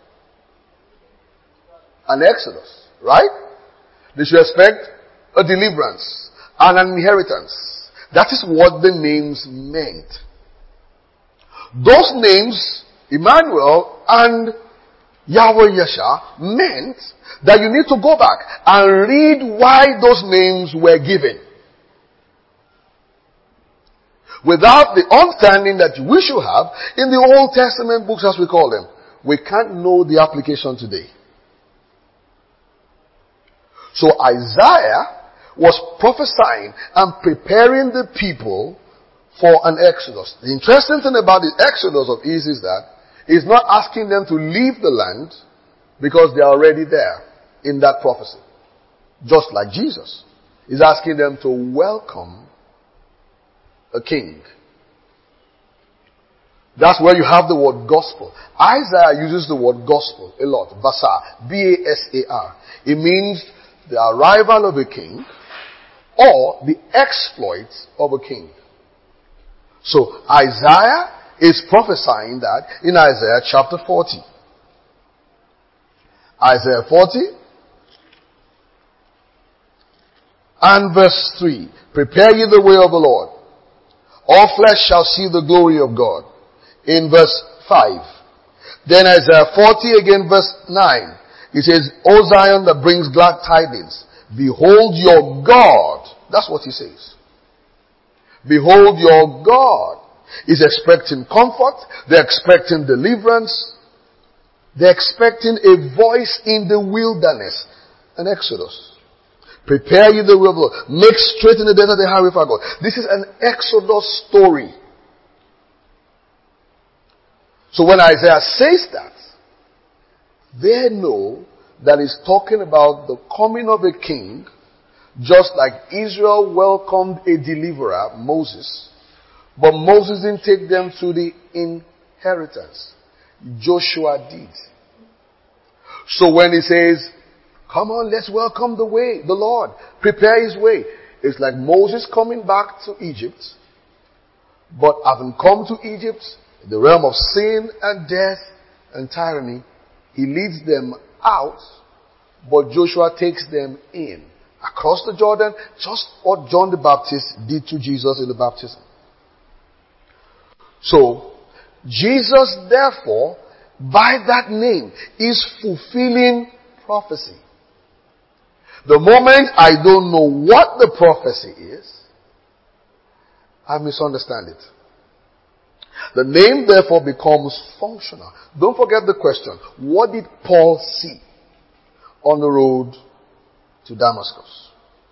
An exodus, right? They should expect a deliverance and an inheritance. That is what the names meant. Those names, Emmanuel and Yahweh Yasha, meant that you need to go back and read why those names were given. Without the understanding that we should have in the Old Testament books, as we call them, we can't know the application today. So Isaiah was prophesying and preparing the people for an exodus. The interesting thing about the exodus of Israel is that he's not asking them to leave the land because they are already there in that prophecy. Just like Jesus. He's asking them to welcome a king. That's where you have the word gospel. Isaiah uses the word gospel a lot. Basar. B-A-S-A-R. It means the arrival of a king or the exploits of a king. So Isaiah is prophesying that in Isaiah chapter 40. Isaiah 40 and verse 3. Prepare ye the way of the Lord. All flesh shall see the glory of God. In verse 5. Then Isaiah 40 again verse 9. It says, O Zion that brings glad tidings, behold your God. That's what he says. Behold your God. He's expecting comfort. They're expecting deliverance. They're expecting a voice in the wilderness. An exodus. Prepare ye the way of the Lord. Make straight in the desert the highway for God. This is an exodus story. So when Isaiah says that, they know that he's talking about the coming of a king, just like Israel welcomed a deliverer, Moses. But Moses didn't take them to the inheritance. Joshua did. So when he says, come on, let's welcome the Lord. Prepare his way. It's like Moses coming back to Egypt, but having come to Egypt, the realm of sin and death and tyranny, he leads them out, but Joshua takes them in. Across the Jordan, just what John the Baptist did to Jesus in the baptism. So, Jesus, therefore, by that name, is fulfilling prophecy. The moment I don't know what the prophecy is, I misunderstand it. The name therefore becomes functional. Don't forget the question. What did Paul see on the road to Damascus?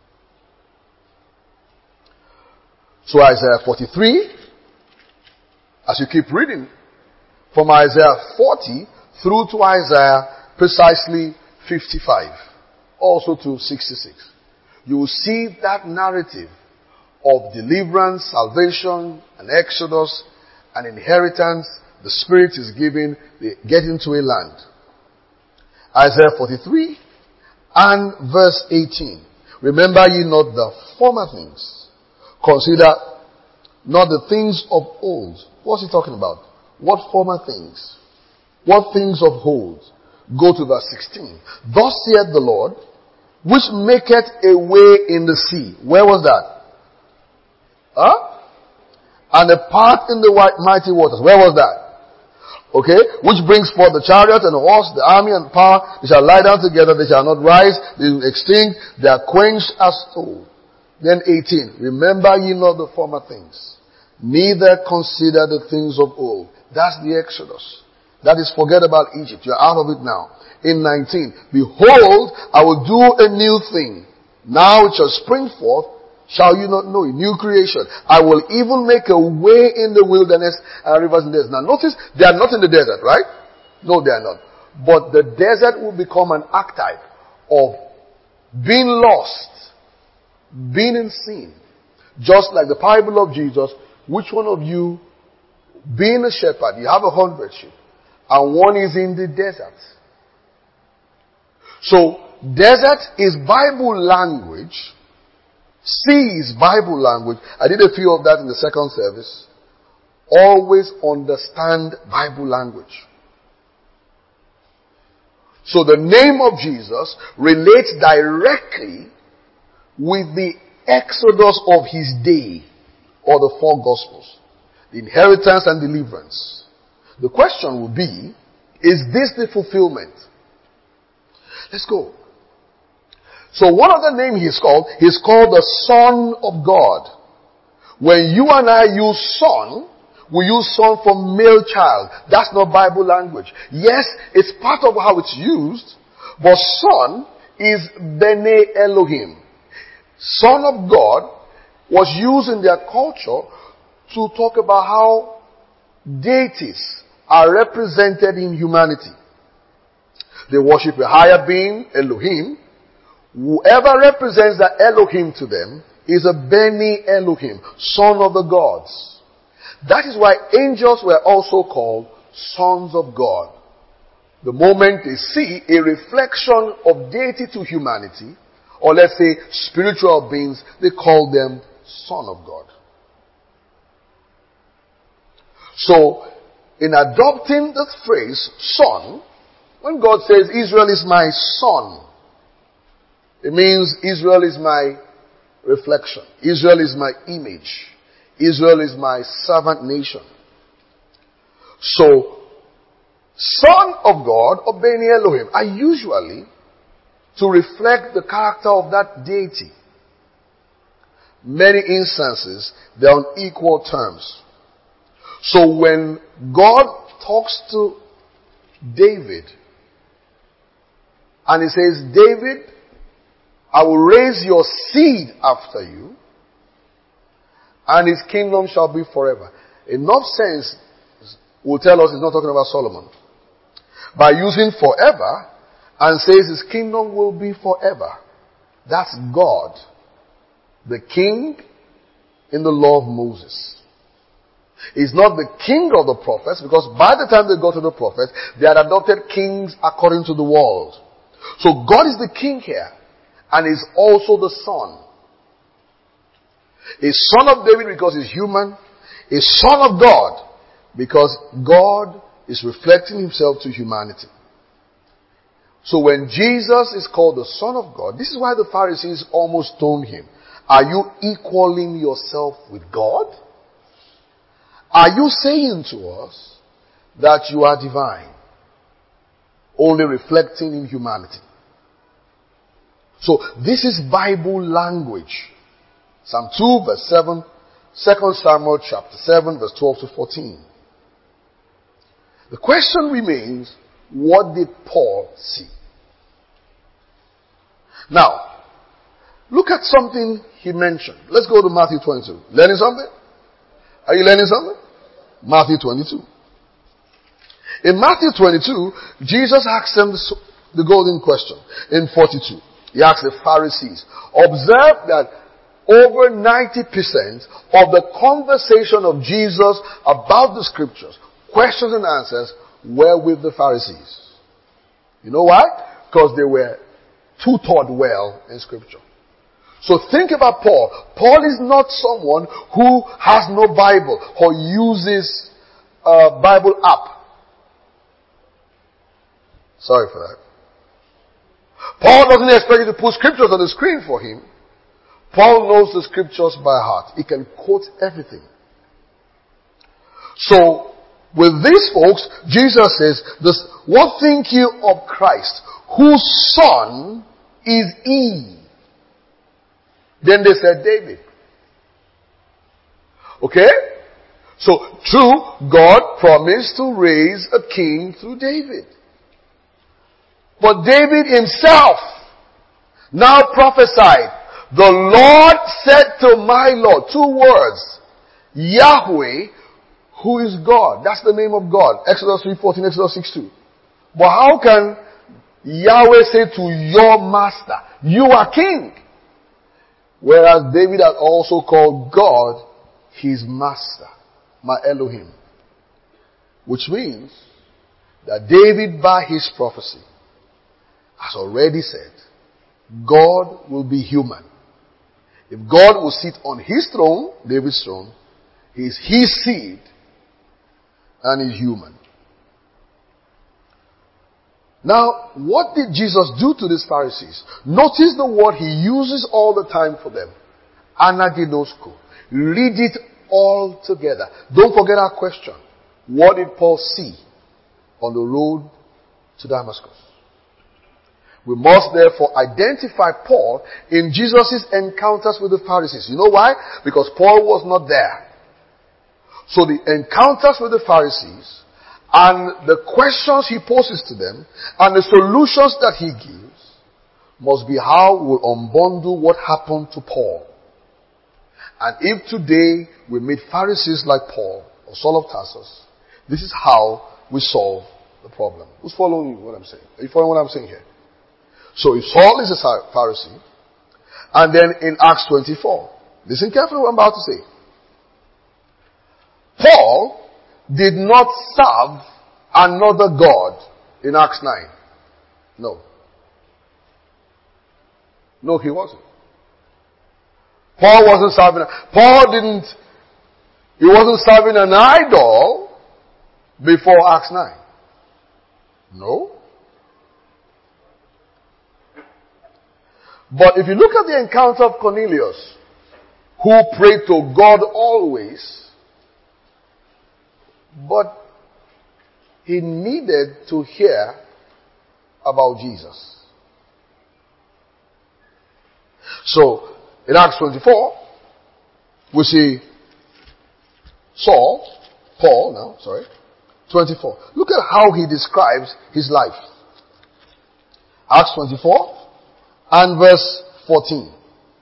So Isaiah 43, as you keep reading, from Isaiah 40 through to Isaiah precisely 55, also to 66, you will see that narrative of deliverance, salvation, and exodus, an inheritance. The Spirit is giving, they get into a land. Isaiah 43 and verse 18. Remember ye not the former things. Consider not the things of old. What's he talking about? What former things? What things of old? Go to verse 16. Thus saith the Lord, which maketh a way in the sea. Where was that? And a path in the mighty waters. Where was that? Okay? Which brings forth the chariot and the horse, the army and power. They shall lie down together. They shall not rise. They will extinct. They are quenched as tow. Then 18. Remember ye not the former things, neither consider the things of old. That's the Exodus. That is, forget about Egypt. You're out of it now. In 19. Behold, I will do a new thing. Now it shall spring forth. Shall you not know it? New creation. I will even make a way in the wilderness and rivers in the desert. Now notice, they are not in the desert, right? No, they are not. But the desert will become an archetype of being lost, being in sin. Just like the parable of Jesus, which one of you, being a shepherd, you have 100 sheep, and one is in the desert. So, desert is Bible language. Sea is Bible language. I did a few of that in the second service. Always understand Bible language. So the name of Jesus relates directly with the exodus of his day, or the four gospels. The inheritance and deliverance. The question will be, is this the fulfillment? Let's go. So one of the names he's called the Son of God. When you and I use son, we use son for male child. That's not Bible language. Yes, it's part of how it's used, but son is Bene Elohim. Son of God was used in their culture to talk about how deities are represented in humanity. They worship a higher being, Elohim. Whoever represents that Elohim to them is a Bene Elohim, son of the gods. That is why angels were also called sons of God. The moment they see a reflection of deity to humanity, or let's say spiritual beings, they call them son of God. So, in adopting the phrase son, when God says Israel is my son, it means Israel is my reflection. Israel is my image. Israel is my servant nation. So, son of God or Bene Elohim are usually to reflect the character of that deity. Many instances, they are on equal terms. So when God talks to David, and he says, David, I will raise your seed after you, and his kingdom shall be forever. Enough sense will tell us he's not talking about Solomon. By using forever, and says his kingdom will be forever. That's God, the king in the law of Moses. He's not the king of the prophets, because by the time they got to the prophets, they had adopted kings according to the world. So God is the king here, and is also the son. A son of David because he's human, a son of God because God is reflecting himself to humanity. So when Jesus is called the Son of God, this is why the Pharisees almost stoned him. Are you equaling yourself with God? Are you saying to us that you are divine, only reflecting in humanity? So this is Bible language. Psalm 2 verse 7, 2 Samuel chapter 7 verse 12 to 14. The question remains, what did Paul see? Now, look at something he mentioned. Let's go to Matthew 22. Learning something? Are you learning something? Matthew 22. In Matthew 22, Jesus asked them the golden question. In 42, he asked the Pharisees. Observe that over 90% of the conversation of Jesus about the scriptures, questions and answers, were with the Pharisees. You know why? Because they were taught well in scripture. So think about Paul. Paul is not someone who has no Bible or uses a Bible app. Sorry for that. Paul doesn't expect you to put scriptures on the screen for him. Paul knows the scriptures by heart. He can quote everything. So, with these folks, Jesus says, what think you of Christ? Whose son is he? Then they said David. Okay? So, true, God promised to raise a king through David. But David himself now prophesied, The Lord said to my Lord, 2 words, Yahweh, who is God. That's the name of God. Exodus 3:14, Exodus 6:2. But how can Yahweh say to your master, you are king? Whereas David had also called God his master, my Elohim. Which means that David, by his prophecy, has already said, God will be human. If God will sit on his throne, David's throne, he is his seed and is human. Now, what did Jesus do to these Pharisees? Notice the word he uses all the time for them. Anaginosko. Read it all together. Don't forget our question. What did Paul see on the road to Damascus? We must therefore identify Paul in Jesus' encounters with the Pharisees. You know why? Because Paul was not there. So the encounters with the Pharisees and the questions he poses to them and the solutions that he gives must be how we'll unbundle what happened to Paul. And if today we meet Pharisees like Paul or Saul of Tarsus, this is how we solve the problem. Who's following what I'm saying? Are you following what I'm saying here? So if Saul is a Pharisee, and then in Acts 24, listen carefully what I'm about to say. Paul did not serve another God in Acts 9. No. No, he wasn't. Paul wasn't serving an idol before Acts 9. No. But if you look at the encounter of Cornelius, who prayed to God always, but he needed to hear about Jesus. So, in Acts 24, we see Paul, 24. Look at how he describes his life. Acts 24 and verse 14.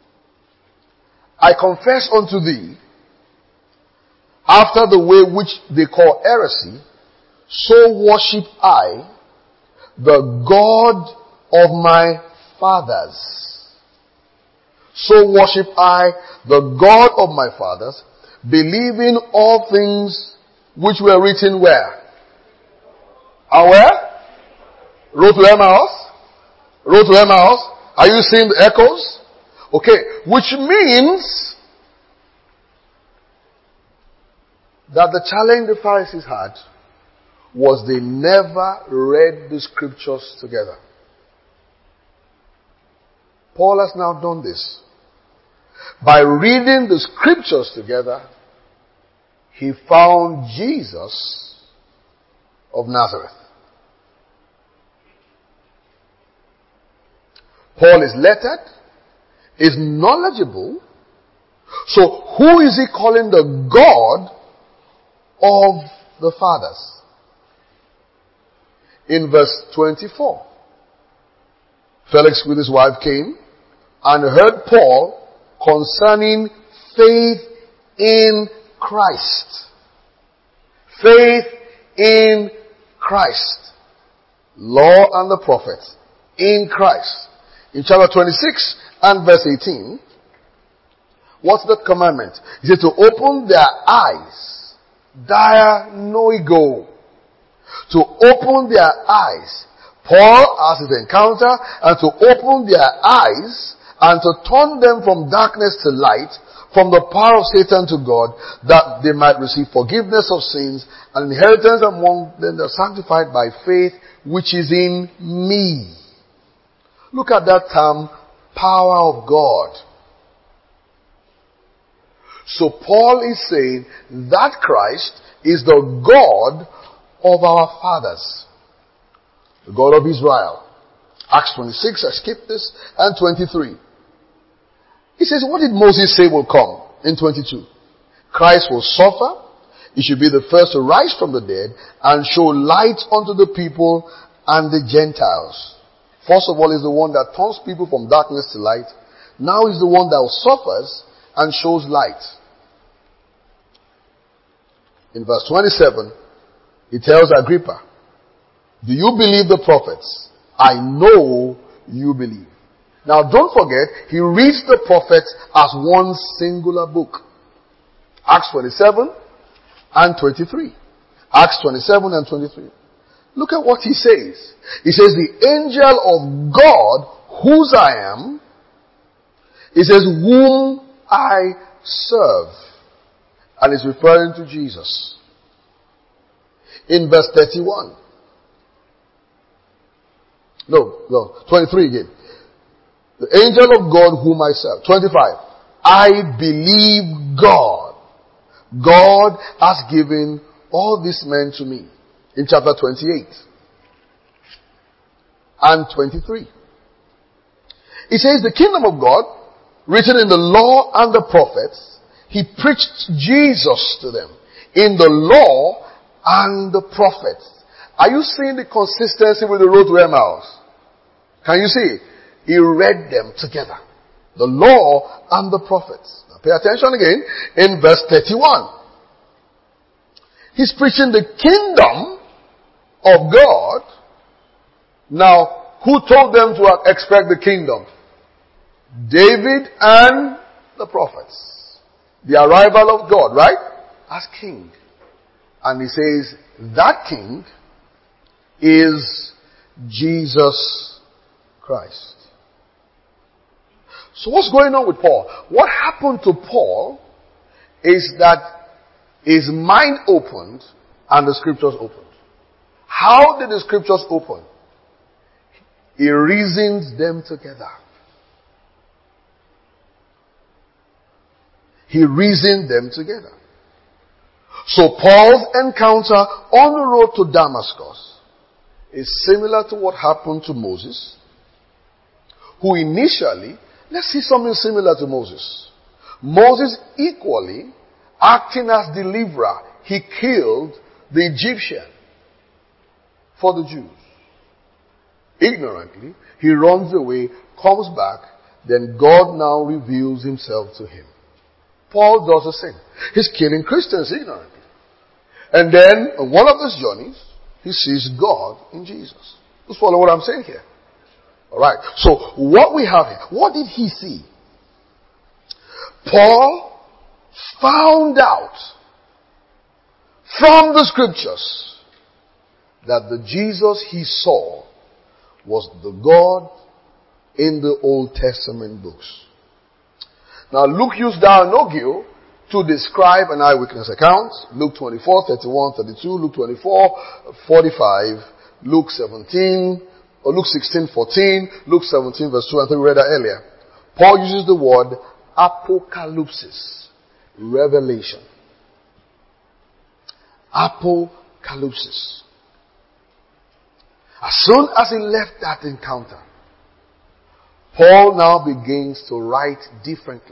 I confess unto thee, after the way which they call heresy, so worship I the God of my fathers. So worship I the God of my fathers, believing all things which were written where? And where? Road to Emmaus? Road to Emmaus? Are you seeing the echoes? Okay, which means that the challenge the Pharisees had was they never read the scriptures together. Paul has now done this. By reading the scriptures together, he found Jesus of Nazareth. Paul is lettered, is knowledgeable. So who is he calling the God of the fathers? In verse 24, Felix with his wife came and heard Paul concerning faith in Christ. Faith in Christ. Law and the prophets in Christ. In chapter 26 and verse 18, what's that commandment? He said to open their eyes. Dia noigo. To open their eyes. Paul has his encounter, and to open their eyes and to turn them from darkness to light, from the power of Satan to God, that they might receive forgiveness of sins and inheritance among them that are sanctified by faith which is in me. Look at that term, power of God. So Paul is saying that Christ is the God of our fathers. The God of Israel. Acts 26, I skipped this, and 23. He says, what did Moses say will come in 22? Christ will suffer. He should be the first to rise from the dead and show light unto the people and the Gentiles. First of all, is the one that turns people from darkness to light. Now is the one that suffers and shows light. In verse 27, he tells Agrippa, do you believe the prophets? I know you believe. Now don't forget, he reads the prophets as one singular book. Acts 27 and 23. Acts 27 and 23. Look at what he says. He says, the angel of God, whose I am, he says, whom I serve. And is referring to Jesus. In verse 31. No, 23 again. The angel of God whom I serve. 25. I believe God. God has given all these men to me. In chapter 28. And 23. It says the kingdom of God, written in the law and the prophets, he preached Jesus to them. In the law and the prophets. Are you seeing the consistency with the road to Emmaus? Can you see it? He read them together. The law and the prophets. Now pay attention again. In verse 31. He's preaching the kingdom of God. Now, who told them to expect the kingdom? David and the prophets. The arrival of God, right? As king. And he says, that king is Jesus Christ. So what's going on with Paul? What happened to Paul is that his mind opened and the scriptures opened. How did the scriptures open? He reasoned them together. He reasoned them together. So Paul's encounter on the road to Damascus is similar to what happened to Moses, who initially, let's see something similar to Moses. Moses equally, acting as deliverer, he killed the Egyptian for the Jews. Ignorantly, he runs away, comes back, then God now reveals himself to him. Paul does the same. He's killing Christians ignorantly. And then, on one of his journeys, he sees God in Jesus. Just follow what I'm saying here. Alright, so what we have here, what did he see? Paul found out from the scriptures that the Jesus he saw was the God in the Old Testament books. Now Luke used dianogio to describe an eyewitness account. Luke 24, 31, 32, Luke 24, 45, Luke 17, or Luke 16, 14, Luke 17 verse 2 and 3, we read that earlier. Paul uses the word apocalypsis, revelation. Apocalypsis. As soon as he left that encounter, Paul now begins to write differently.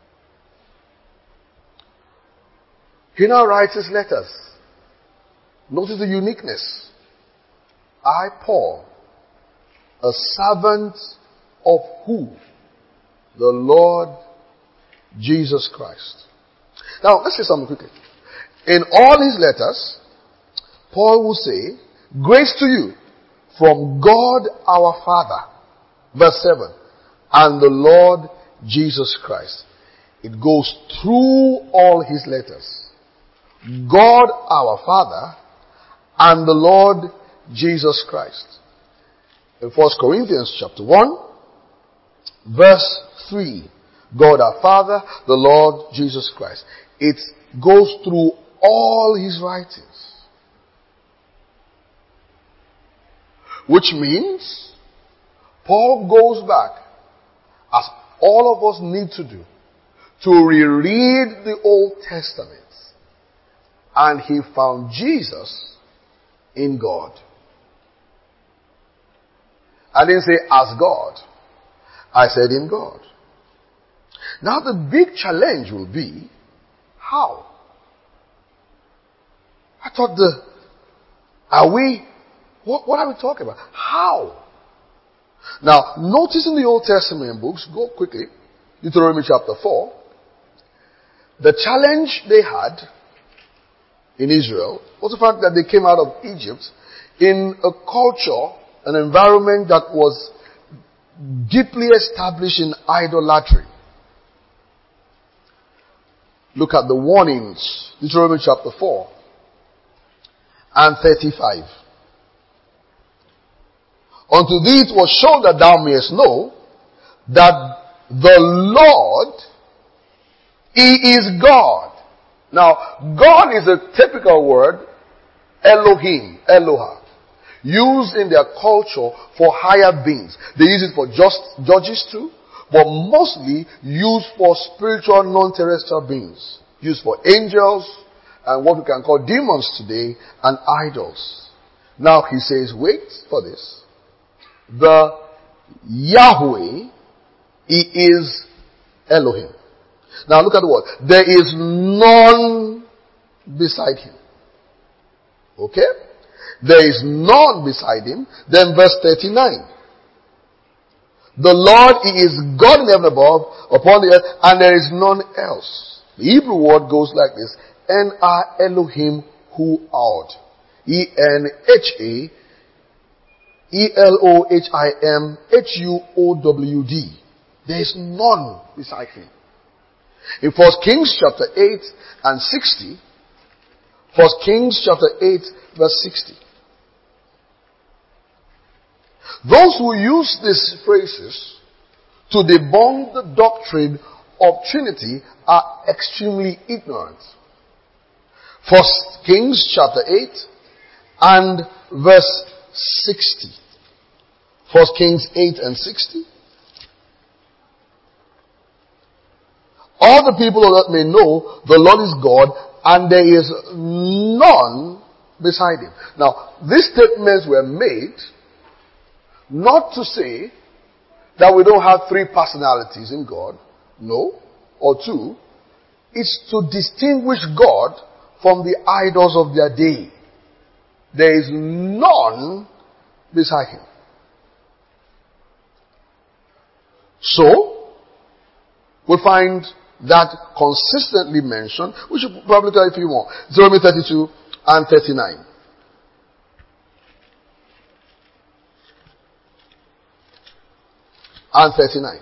He now writes his letters. Notice the uniqueness. I, Paul, a servant of who? The Lord Jesus Christ. Now, let's say something quickly. In all his letters, Paul will say, grace to you from God our Father. Verse 7. And the Lord Jesus Christ. It goes through all his letters. God our Father and the Lord Jesus Christ. In 1 Corinthians chapter 1, verse 3. God our Father, the Lord Jesus Christ. It goes through all his writings. Which means, Paul goes back, as all of us need to do, to reread the Old Testament. And he found Jesus in God. I didn't say as God. I said in God. Now the big challenge will be, how? I thought what are we talking about? How? Now, notice in the Old Testament books, go quickly, Deuteronomy chapter 4, the challenge they had in Israel was the fact that they came out of Egypt in a culture, an environment that was deeply established in idolatry. Look at the warnings. Deuteronomy chapter 4 and 35. Unto thee it was shown that thou mayest know that the Lord, He is God. Now, God is a typical word, Elohim, Eloha, used in their culture for higher beings. They use it for just judges too, but mostly used for spiritual non-terrestrial beings. Used for angels and what we can call demons today and idols. Now he says, wait for this. The Yahweh, He is Elohim. Now look at the word. There is none beside Him. Okay? There is none beside Him. Then verse 39. The Lord, He is God in heaven above, upon the earth, and there is none else. The Hebrew word goes like this. En-a Elohim hu out. E-N-H-A Elohim Huowd. There is none beside Him. In 1 Kings chapter 8 and 60, 1 Kings chapter 8 verse 60. Those who use these phrases to debunk the doctrine of Trinity are extremely ignorant. 1 Kings chapter 8 and verse 60. 1 Kings 8 and 60. All the people of earth may know the Lord is God and there is none beside Him. Now, these statements were made not to say that we don't have three personalities in God. No. Or two. It's to distinguish God from the idols of their day. There is none beside Him. So, we find that consistently mentioned. We should probably tell if you want. Deuteronomy 32 and 39. And 39.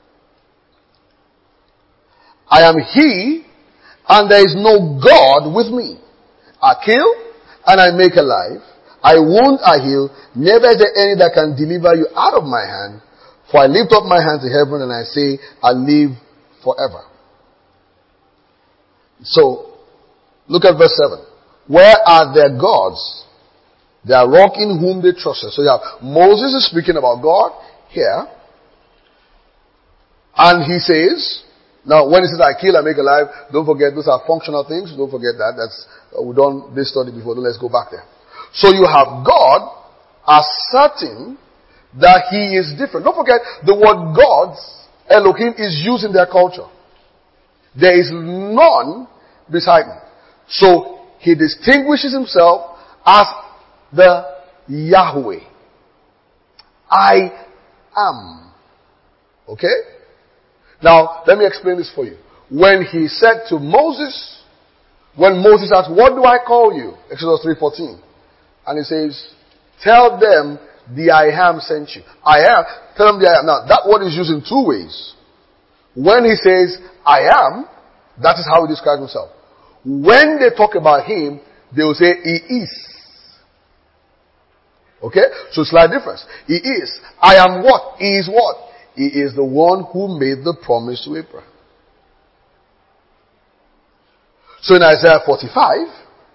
I am He, and there is no God with me. I kill, and I make alive. I wound, I heal. Never is there any that can deliver you out of my hand. For I lift up my hands to heaven, and I say, I live forever. So, look at verse 7. Where are their gods? Their rock in whom they trusted. So you have Moses is speaking about God here. And he says, now when he says I kill, I make alive, don't forget those are functional things. Don't forget that. That's, we've done this study before. Let's go back there. So you have God asserting that He is different. Don't forget the word God, Elohim, is used in their culture. There is none beside Him. So He distinguishes Himself as the Yahweh. I am. Okay? Now, let me explain this for you. When He said to Moses, when Moses asked, what do I call you? Exodus 3:14. And He says, tell them the I am sent you. I am. Tell them the I am. Now, that word is used in two ways. When He says, I am, that is how He describes Himself. When they talk about Him, they will say, He is. Okay? So slight difference. He is. I am what? He is what? He is the one who made the promise to Abraham. So in Isaiah 45,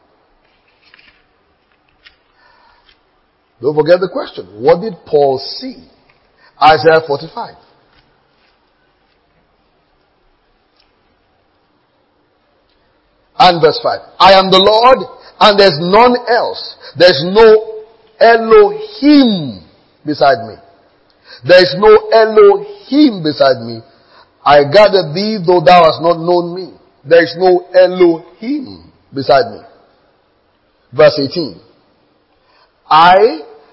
don't forget the question. What did Paul see? Isaiah 45. And verse 5. I am the Lord and there's none else. There's no Elohim beside me. There is no Elohim beside me. I gathered thee though thou hast not known me. There is no Elohim beside me. Verse 18. I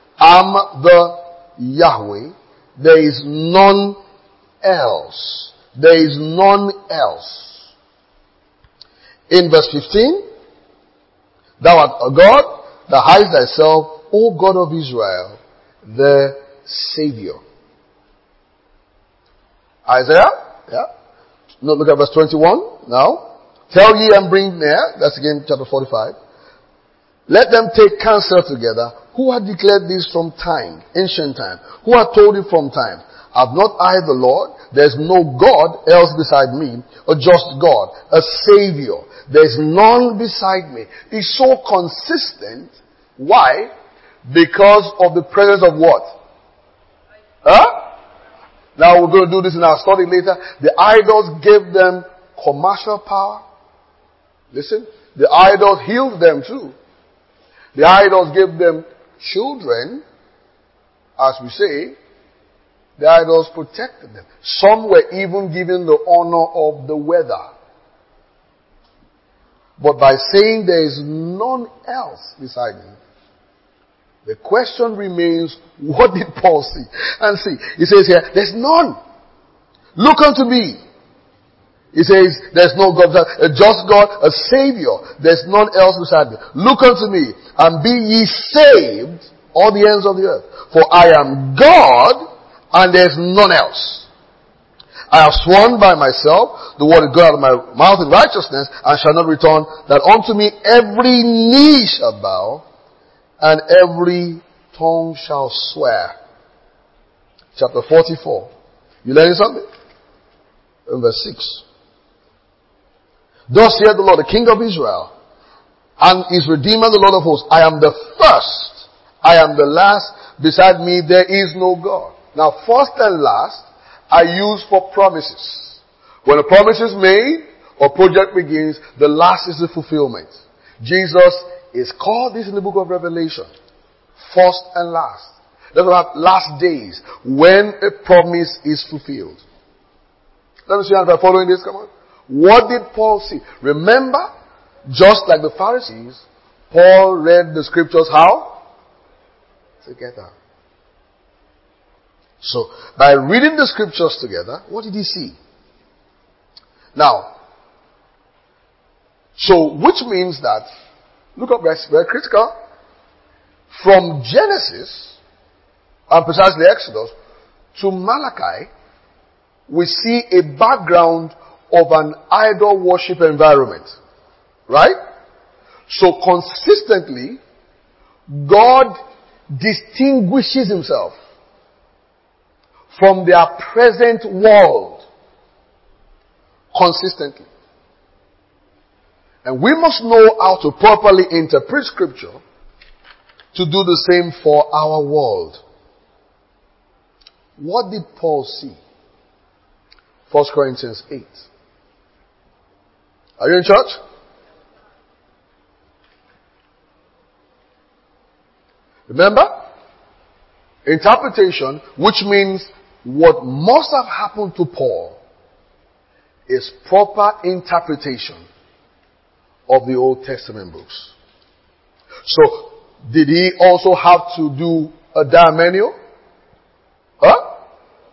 am the Yahweh. There is none else. There is none else. In verse 15, thou art a God that hides thyself, O God of Israel, the Savior. Isaiah, yeah. No, look at verse 21 now. Tell ye and bring near, that's again chapter 45. Let them take counsel together. Who had declared this from time, ancient time? Who had told it from time? Have not I the Lord? There is no God else beside me, a just God, a Savior. There is none beside me. It's so consistent. Why? Because of the presence of what? Huh? Now we're going to do this in our study later. The idols gave them commercial power. Listen. The idols healed them too. The idols gave them children. As we say, the idols protected them. Some were even given the honor of the weather. But by saying there is none else beside me, the question remains, what did Paul see? And see, he says here, there's none. Look unto me. He says, there's no God, a just God, a Savior. There's none else beside me. Look unto me, and be ye saved, all the ends of the earth. For I am God, and there's none else. I have sworn by myself, the word of God out of my mouth in righteousness, and shall not return, that unto me every knee shall bow, and every tongue shall swear. Chapter 44. You learning something? In verse 6. Thus saith the Lord, the King of Israel, and his Redeemer, the Lord of hosts, I am the first, I am the last, beside me there is no God. Now first and last are used for promises. When a promise is made or project begins, the last is the fulfillment. Jesus is called this in the book of Revelation. First and last. That's about last days when a promise is fulfilled. Let me see if I'm following this. Come on. What did Paul see? Remember, just like the Pharisees, Paul read the scriptures how? Together. So, by reading the scriptures together, what did he see? Now, so which means that, look up, guys, very critical. From Genesis, and precisely Exodus, to Malachi, we see a background of an idol worship environment. Right? So consistently, God distinguishes himself from their present world. Consistently. And we must know how to properly interpret scripture to do the same for our world. What did Paul see? 1 Corinthians 8. Are you in church? Remember? Interpretation, which means what must have happened to Paul, is proper interpretation of the Old Testament books. So, did he also have to do a diamenio? Huh?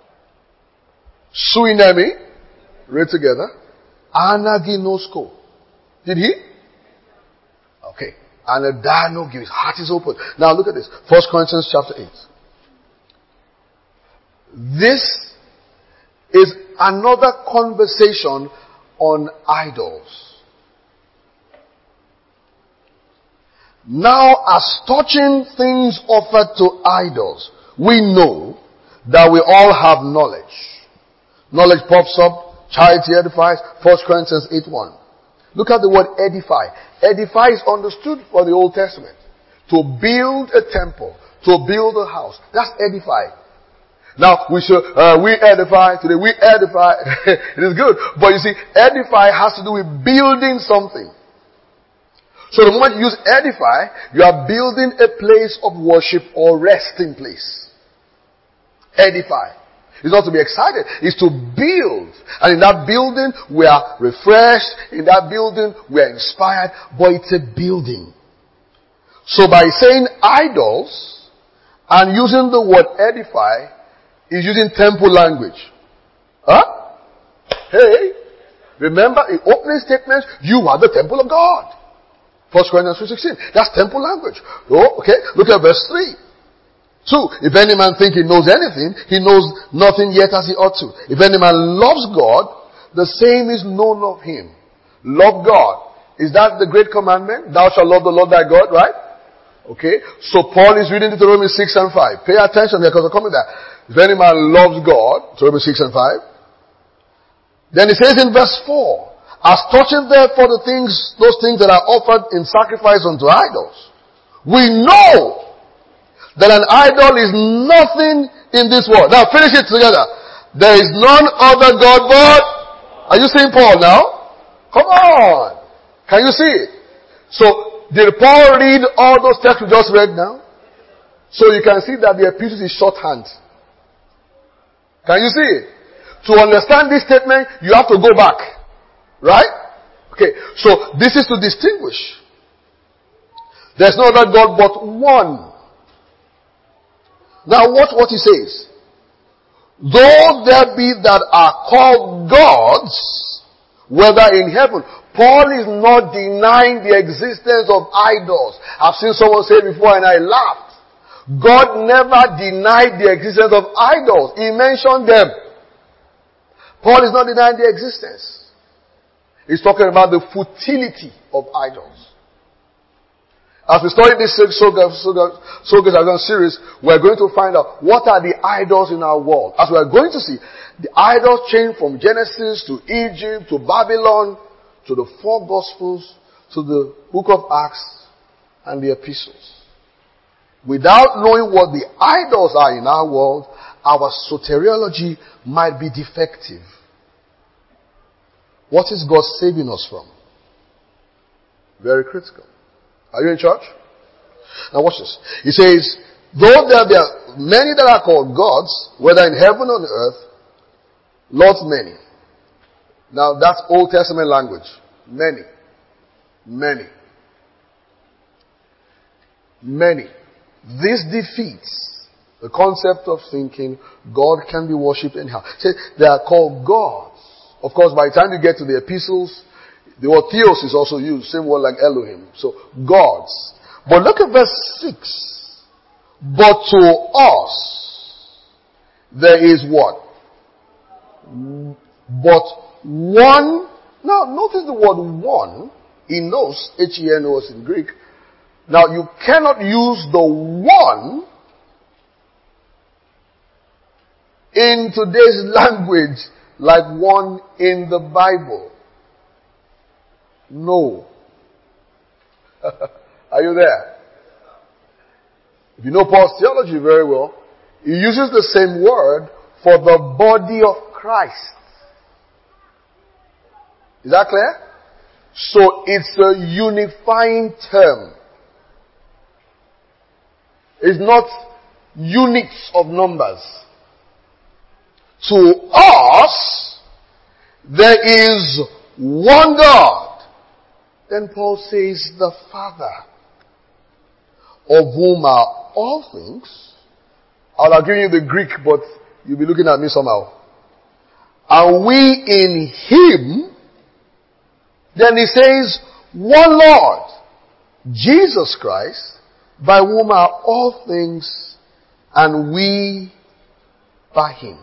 Suinemi, read together. Anaginosko. Did he? Okay. And a diano gives. Heart is open. Now look at this. 1 Corinthians chapter 8. This is another conversation on idols. Now, as touching things offered to idols, we know that we all have knowledge. Knowledge pops up, charity edifies, 1 Corinthians 8:1. Look at the word edify. Edify is understood for the Old Testament. To build a temple, to build a house. That's edify. Now, we edify, today we edify. It is good. But you see, edify has to do with building something. So the moment you use edify, you are building a place of worship or resting place. Edify. It's not to be excited. It's to build. And in that building, we are refreshed. In that building, we are inspired. But it's a building. So by saying idols and using the word edify, is using temple language. Huh? Remember, in opening statements, you are the temple of God. 1 Corinthians 3:16. That's temple language. Oh, okay. Look at verse 3. 2. If any man think he knows anything, he knows nothing yet as he ought to. If any man loves God, the same is known of him. Love God. Is that the great commandment? Thou shalt love the Lord thy God, right? Okay. So Paul is reading Deuteronomy 6 and 5. Pay attention here because I'm coming there. If any man loves God, Deuteronomy 6 and 5. Then he says in verse 4, as touching therefore those things that are offered in sacrifice unto idols, we know that an idol is nothing in this world. Now finish it together. There is none other God but, are you seeing Paul now? Come on. Can you see it? So, did Paul read all those texts we just read now? So you can see that the epistle is shorthand. Can you see it? To understand this statement, you have to go back. Right? Okay, so this is to distinguish. There's no other God but one. Now watch what he says. Though there be that are called gods, whether in heaven. Paul is not denying the existence of idols. I've seen someone say before and I laughed. God never denied the existence of idols. He mentioned them. Paul is not denying their existence. He's talking about the futility of idols. As we study this Sogas series, we're going to find out what are the idols in our world. As we're going to see, the idols change from Genesis to Egypt to Babylon to the 4 Gospels to the book of Acts and the epistles. Without knowing what the idols are in our world, our soteriology might be defective. What is God saving us from? Very critical. Are you in church? Now watch this. He says, though there are many that are called gods, whether in heaven or on earth, Lord's many. Now that's Old Testament language. Many. Many. Many. This defeats the concept of thinking God can be worshipped anyhow. Say they are called gods. Of course, by the time you get to the epistles, the word theos is also used, same word like Elohim. So, gods. But look at verse 6. But to us, there is what? But one. Now, notice the word one. Enos, H-E-N-O-S in Greek. Now, you cannot use the one in today's language like one in the Bible. No. Are you there? If you know Paul's theology very well, he uses the same word for the body of Christ. Is that clear? So it's a unifying term. It's not units of numbers. To us, there is one God. Then Paul says, the Father, of whom are all things. I'll give you the Greek, but you'll be looking at me somehow. And we in Him, then he says, one Lord, Jesus Christ, by whom are all things, and we by Him.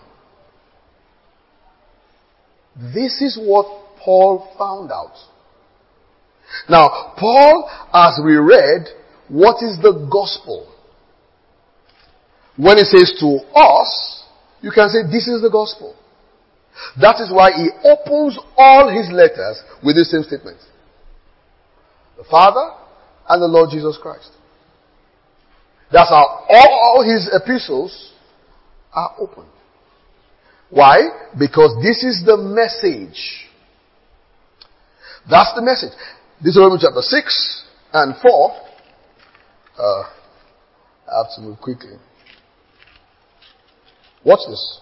This is what Paul found out. Now, Paul, as we read, what is the gospel? When he says to us, you can say this is the gospel. That is why he opens all his letters with the same statement. The Father and the Lord Jesus Christ. That's how all his epistles are opened. Why? Because this is the message. That's the message. This is Romans chapter 6 and 4. I have to move quickly. Watch this.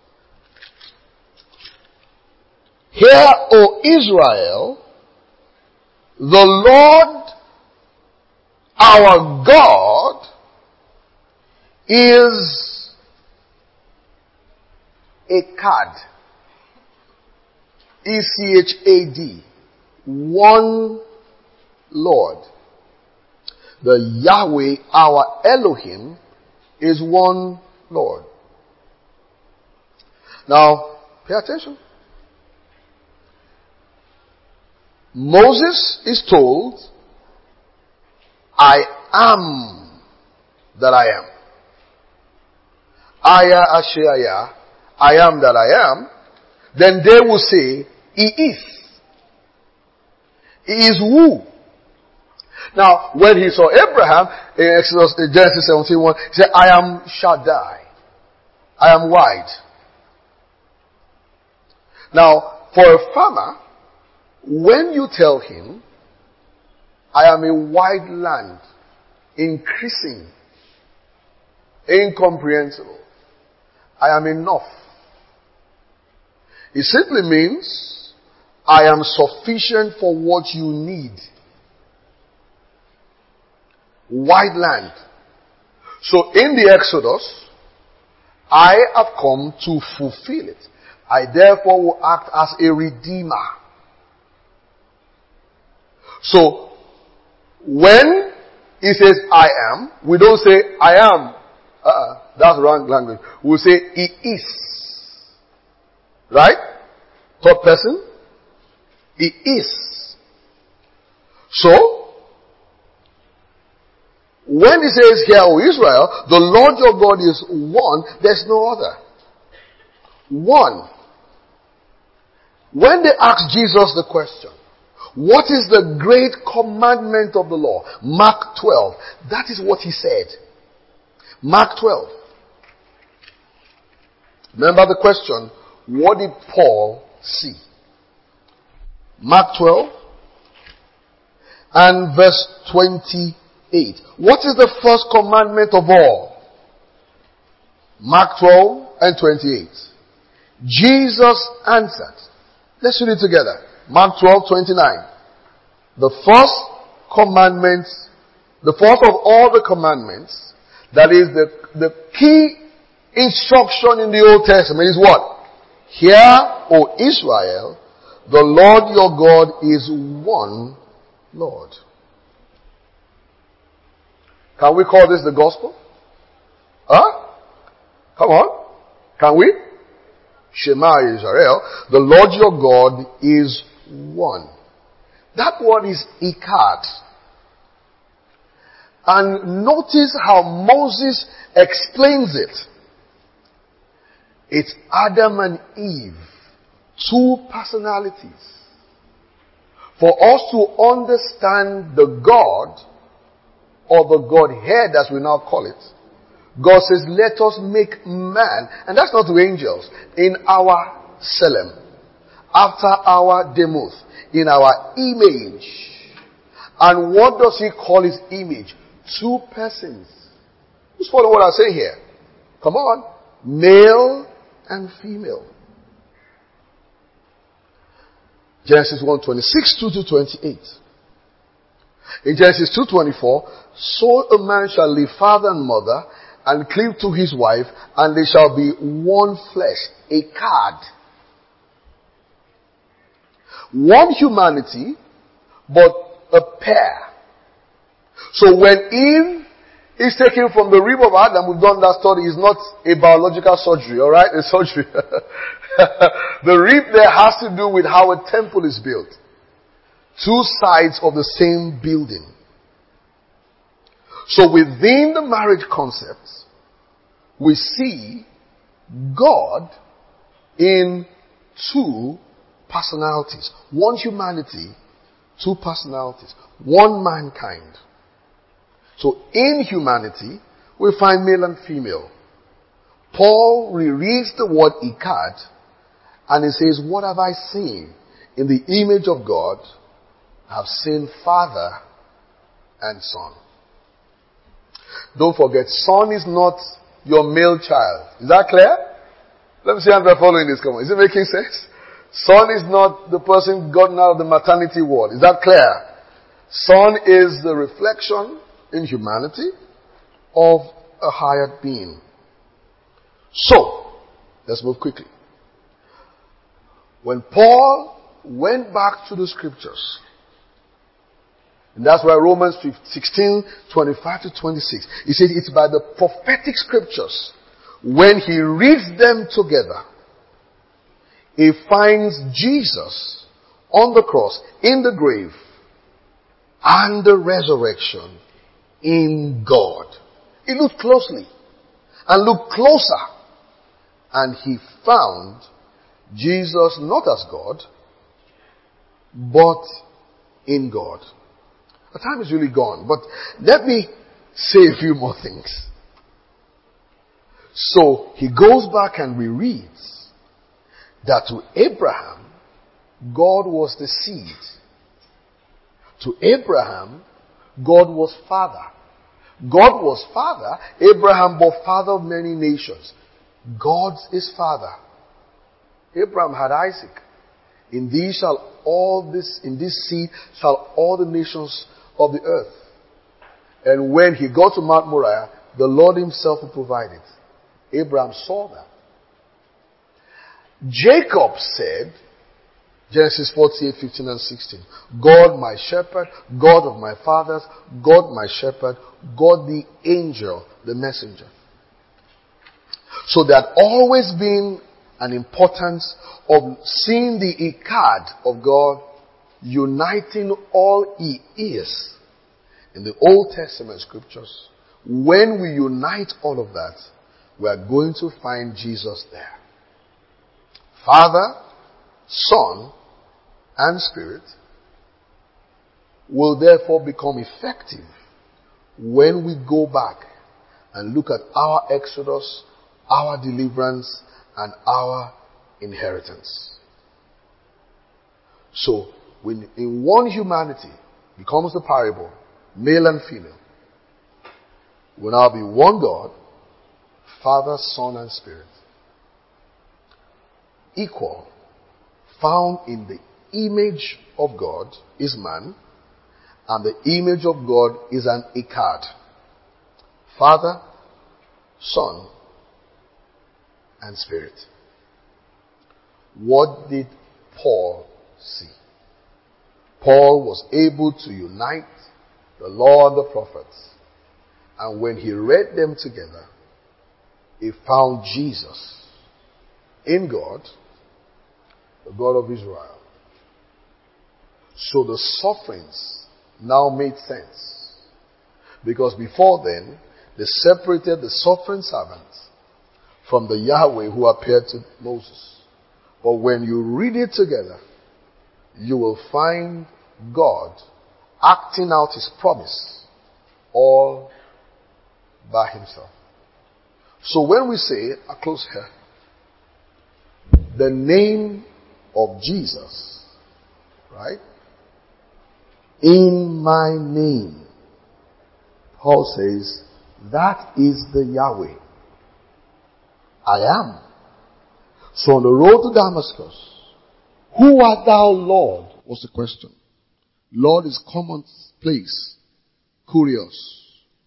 Hear, O Israel, the Lord our God is Echad. E-C-H-A-D. One Lord. The Yahweh, our Elohim, is one Lord. Now, pay attention. Moses is told, I am that I am. Aya Ashaya, I am that I am. Then they will say, He is. He is who? Now, when he saw Abraham, in Genesis 17:1, he said, I am Shaddai. I am wide. Now, for a farmer, when you tell him, I am a wide land, increasing, incomprehensible, I am enough, it simply means, I am sufficient for what you need. Wide land. So in the Exodus, I have come to fulfill it. I therefore will act as a redeemer. So, when he says I am, we don't say I am. That's wrong language. We say he is. Right? Third person. He is. So, when he says here, O Israel, the Lord your God is one, there's no other. One. When they asked Jesus the question, what is the great commandment of the law? Mark 12. That is what he said. Mark 12. Remember the question, what did Paul see? Mark 12 and verse 28. What is the first commandment of all? Mark 12 and 28. Jesus answered. Let's read it together. Mark 12:29. The first commandment, the first of all the commandments, that is the key instruction in the Old Testament is what? Hear, O Israel, the Lord your God is one Lord. Can we call this the gospel? Huh? Come on. Can we? Shema Israel, the Lord your God is one. That word is Echad. And notice how Moses explains it. It's Adam and Eve. Two personalities. For us to understand the God, or the Godhead as we now call it, God says, let us make man, and that's not to angels, in our Selem, after our Demuth, in our image. And what does he call his image? Two persons. Just follow what I say here. Come on. Male and female. Genesis 1:26, 2-28. In Genesis 2:24, so a man shall leave father and mother and cleave to his wife, and they shall be one flesh, Echad. One humanity, but a pair. So when Eve is taken from the rib of Adam, we've done that study, is not a biological surgery, alright? A surgery. The rib there has to do with how a temple is built. Two sides of the same building. So within the marriage concept, we see God in two personalities. One humanity, two personalities. One mankind. So in humanity, we find male and female. Paul rereads the word Echad, and he says, what have I seen? In the image of God, I have seen Father and Son. Don't forget, Son is not your male child. Is that clear? Let me see if I'm following this. Come on. Is it making sense? Son is not the person gotten out of the maternity ward. Is that clear? Son is the reflection in humanity of a higher being. So, let's move quickly. When Paul went back to the scriptures, and that's why Romans 16, 25 to 26, he said it's by the prophetic scriptures. When he reads them together, he finds Jesus on the cross, in the grave, and the resurrection in God. He looked closely and looked closer, and he found Jesus not as God, but in God. The time is really gone, but let me say a few more things. So he goes back and rereads that to Abraham, God was the seed. To Abraham, God was father. God was father. Abraham was father of many nations. God is father. Abraham had Isaac. In this seed shall all the nations of the earth. And when he got to Mount Moriah, the Lord himself will provide it. Abraham saw that. Jacob said, Genesis 48, 15 and 16, God my shepherd, God of my fathers, God my shepherd, God the angel, the messenger. So there had always been an importance of seeing the Echad of God uniting all He is in the Old Testament scriptures. When we unite all of that, we are going to find Jesus there. Father, Son, and Spirit will therefore become effective when we go back and look at our exodus, our deliverance, and our inheritance. So, when in one humanity becomes the parable, male and female, will now be one God, Father, Son, and Spirit. Equal, found in the image of God is man, and the image of God is an Echad. Father, Son, and Spirit. What did Paul see? Paul was able to unite the law and the prophets, and when he read them together, he found Jesus in God, the God of Israel. So the sufferings now made sense. Because before then, they separated the suffering servants from the Yahweh who appeared to Moses. But when you read it together, you will find God acting out his promise all by himself. So when we say, I close here, the name of Jesus, right? In my name, Paul says, that is the Yahweh. I am. So on the road to Damascus, who art thou, Lord? Was the question. Lord is commonplace, curious.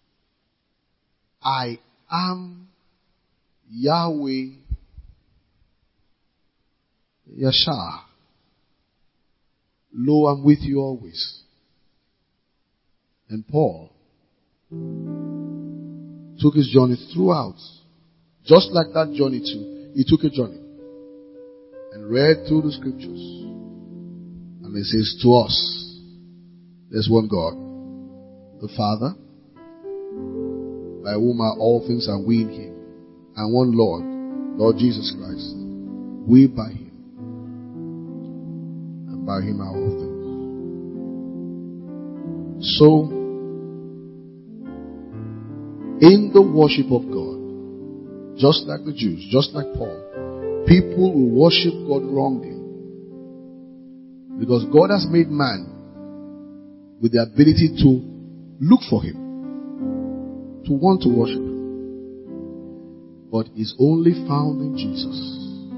I am Yahweh Yashar. Lo, I'm with you always. And Paul took his journey throughout. Just like that journey too. He took a journey and read through the scriptures. And it says to us, there's one God, the Father, by whom are all things and we in him. And one Lord, Lord Jesus Christ. We by him. And by him are all things. So, in the worship of God, just like the Jews, just like Paul, people will worship God wrongly. Because God has made man with the ability to look for him, to want to worship him. But is only found in Jesus.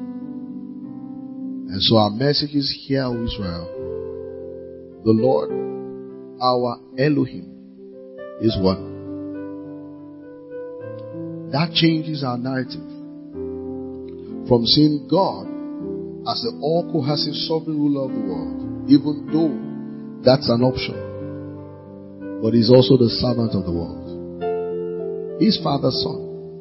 And so our message is here, O Israel. The Lord, our Elohim, is one. That changes our narrative from seeing God as the all-cohesive sovereign ruler of the world, even though that's an option. But he's also the servant of the world. He's Father's son.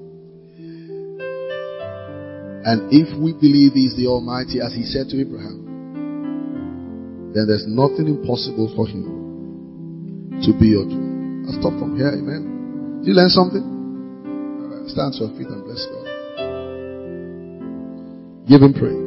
And if we believe he's the Almighty, as he said to Abraham, then there's nothing impossible for him to be or do. I'll stop from here, amen. Did you learn something? Stand to your feet and bless God. Give him praise.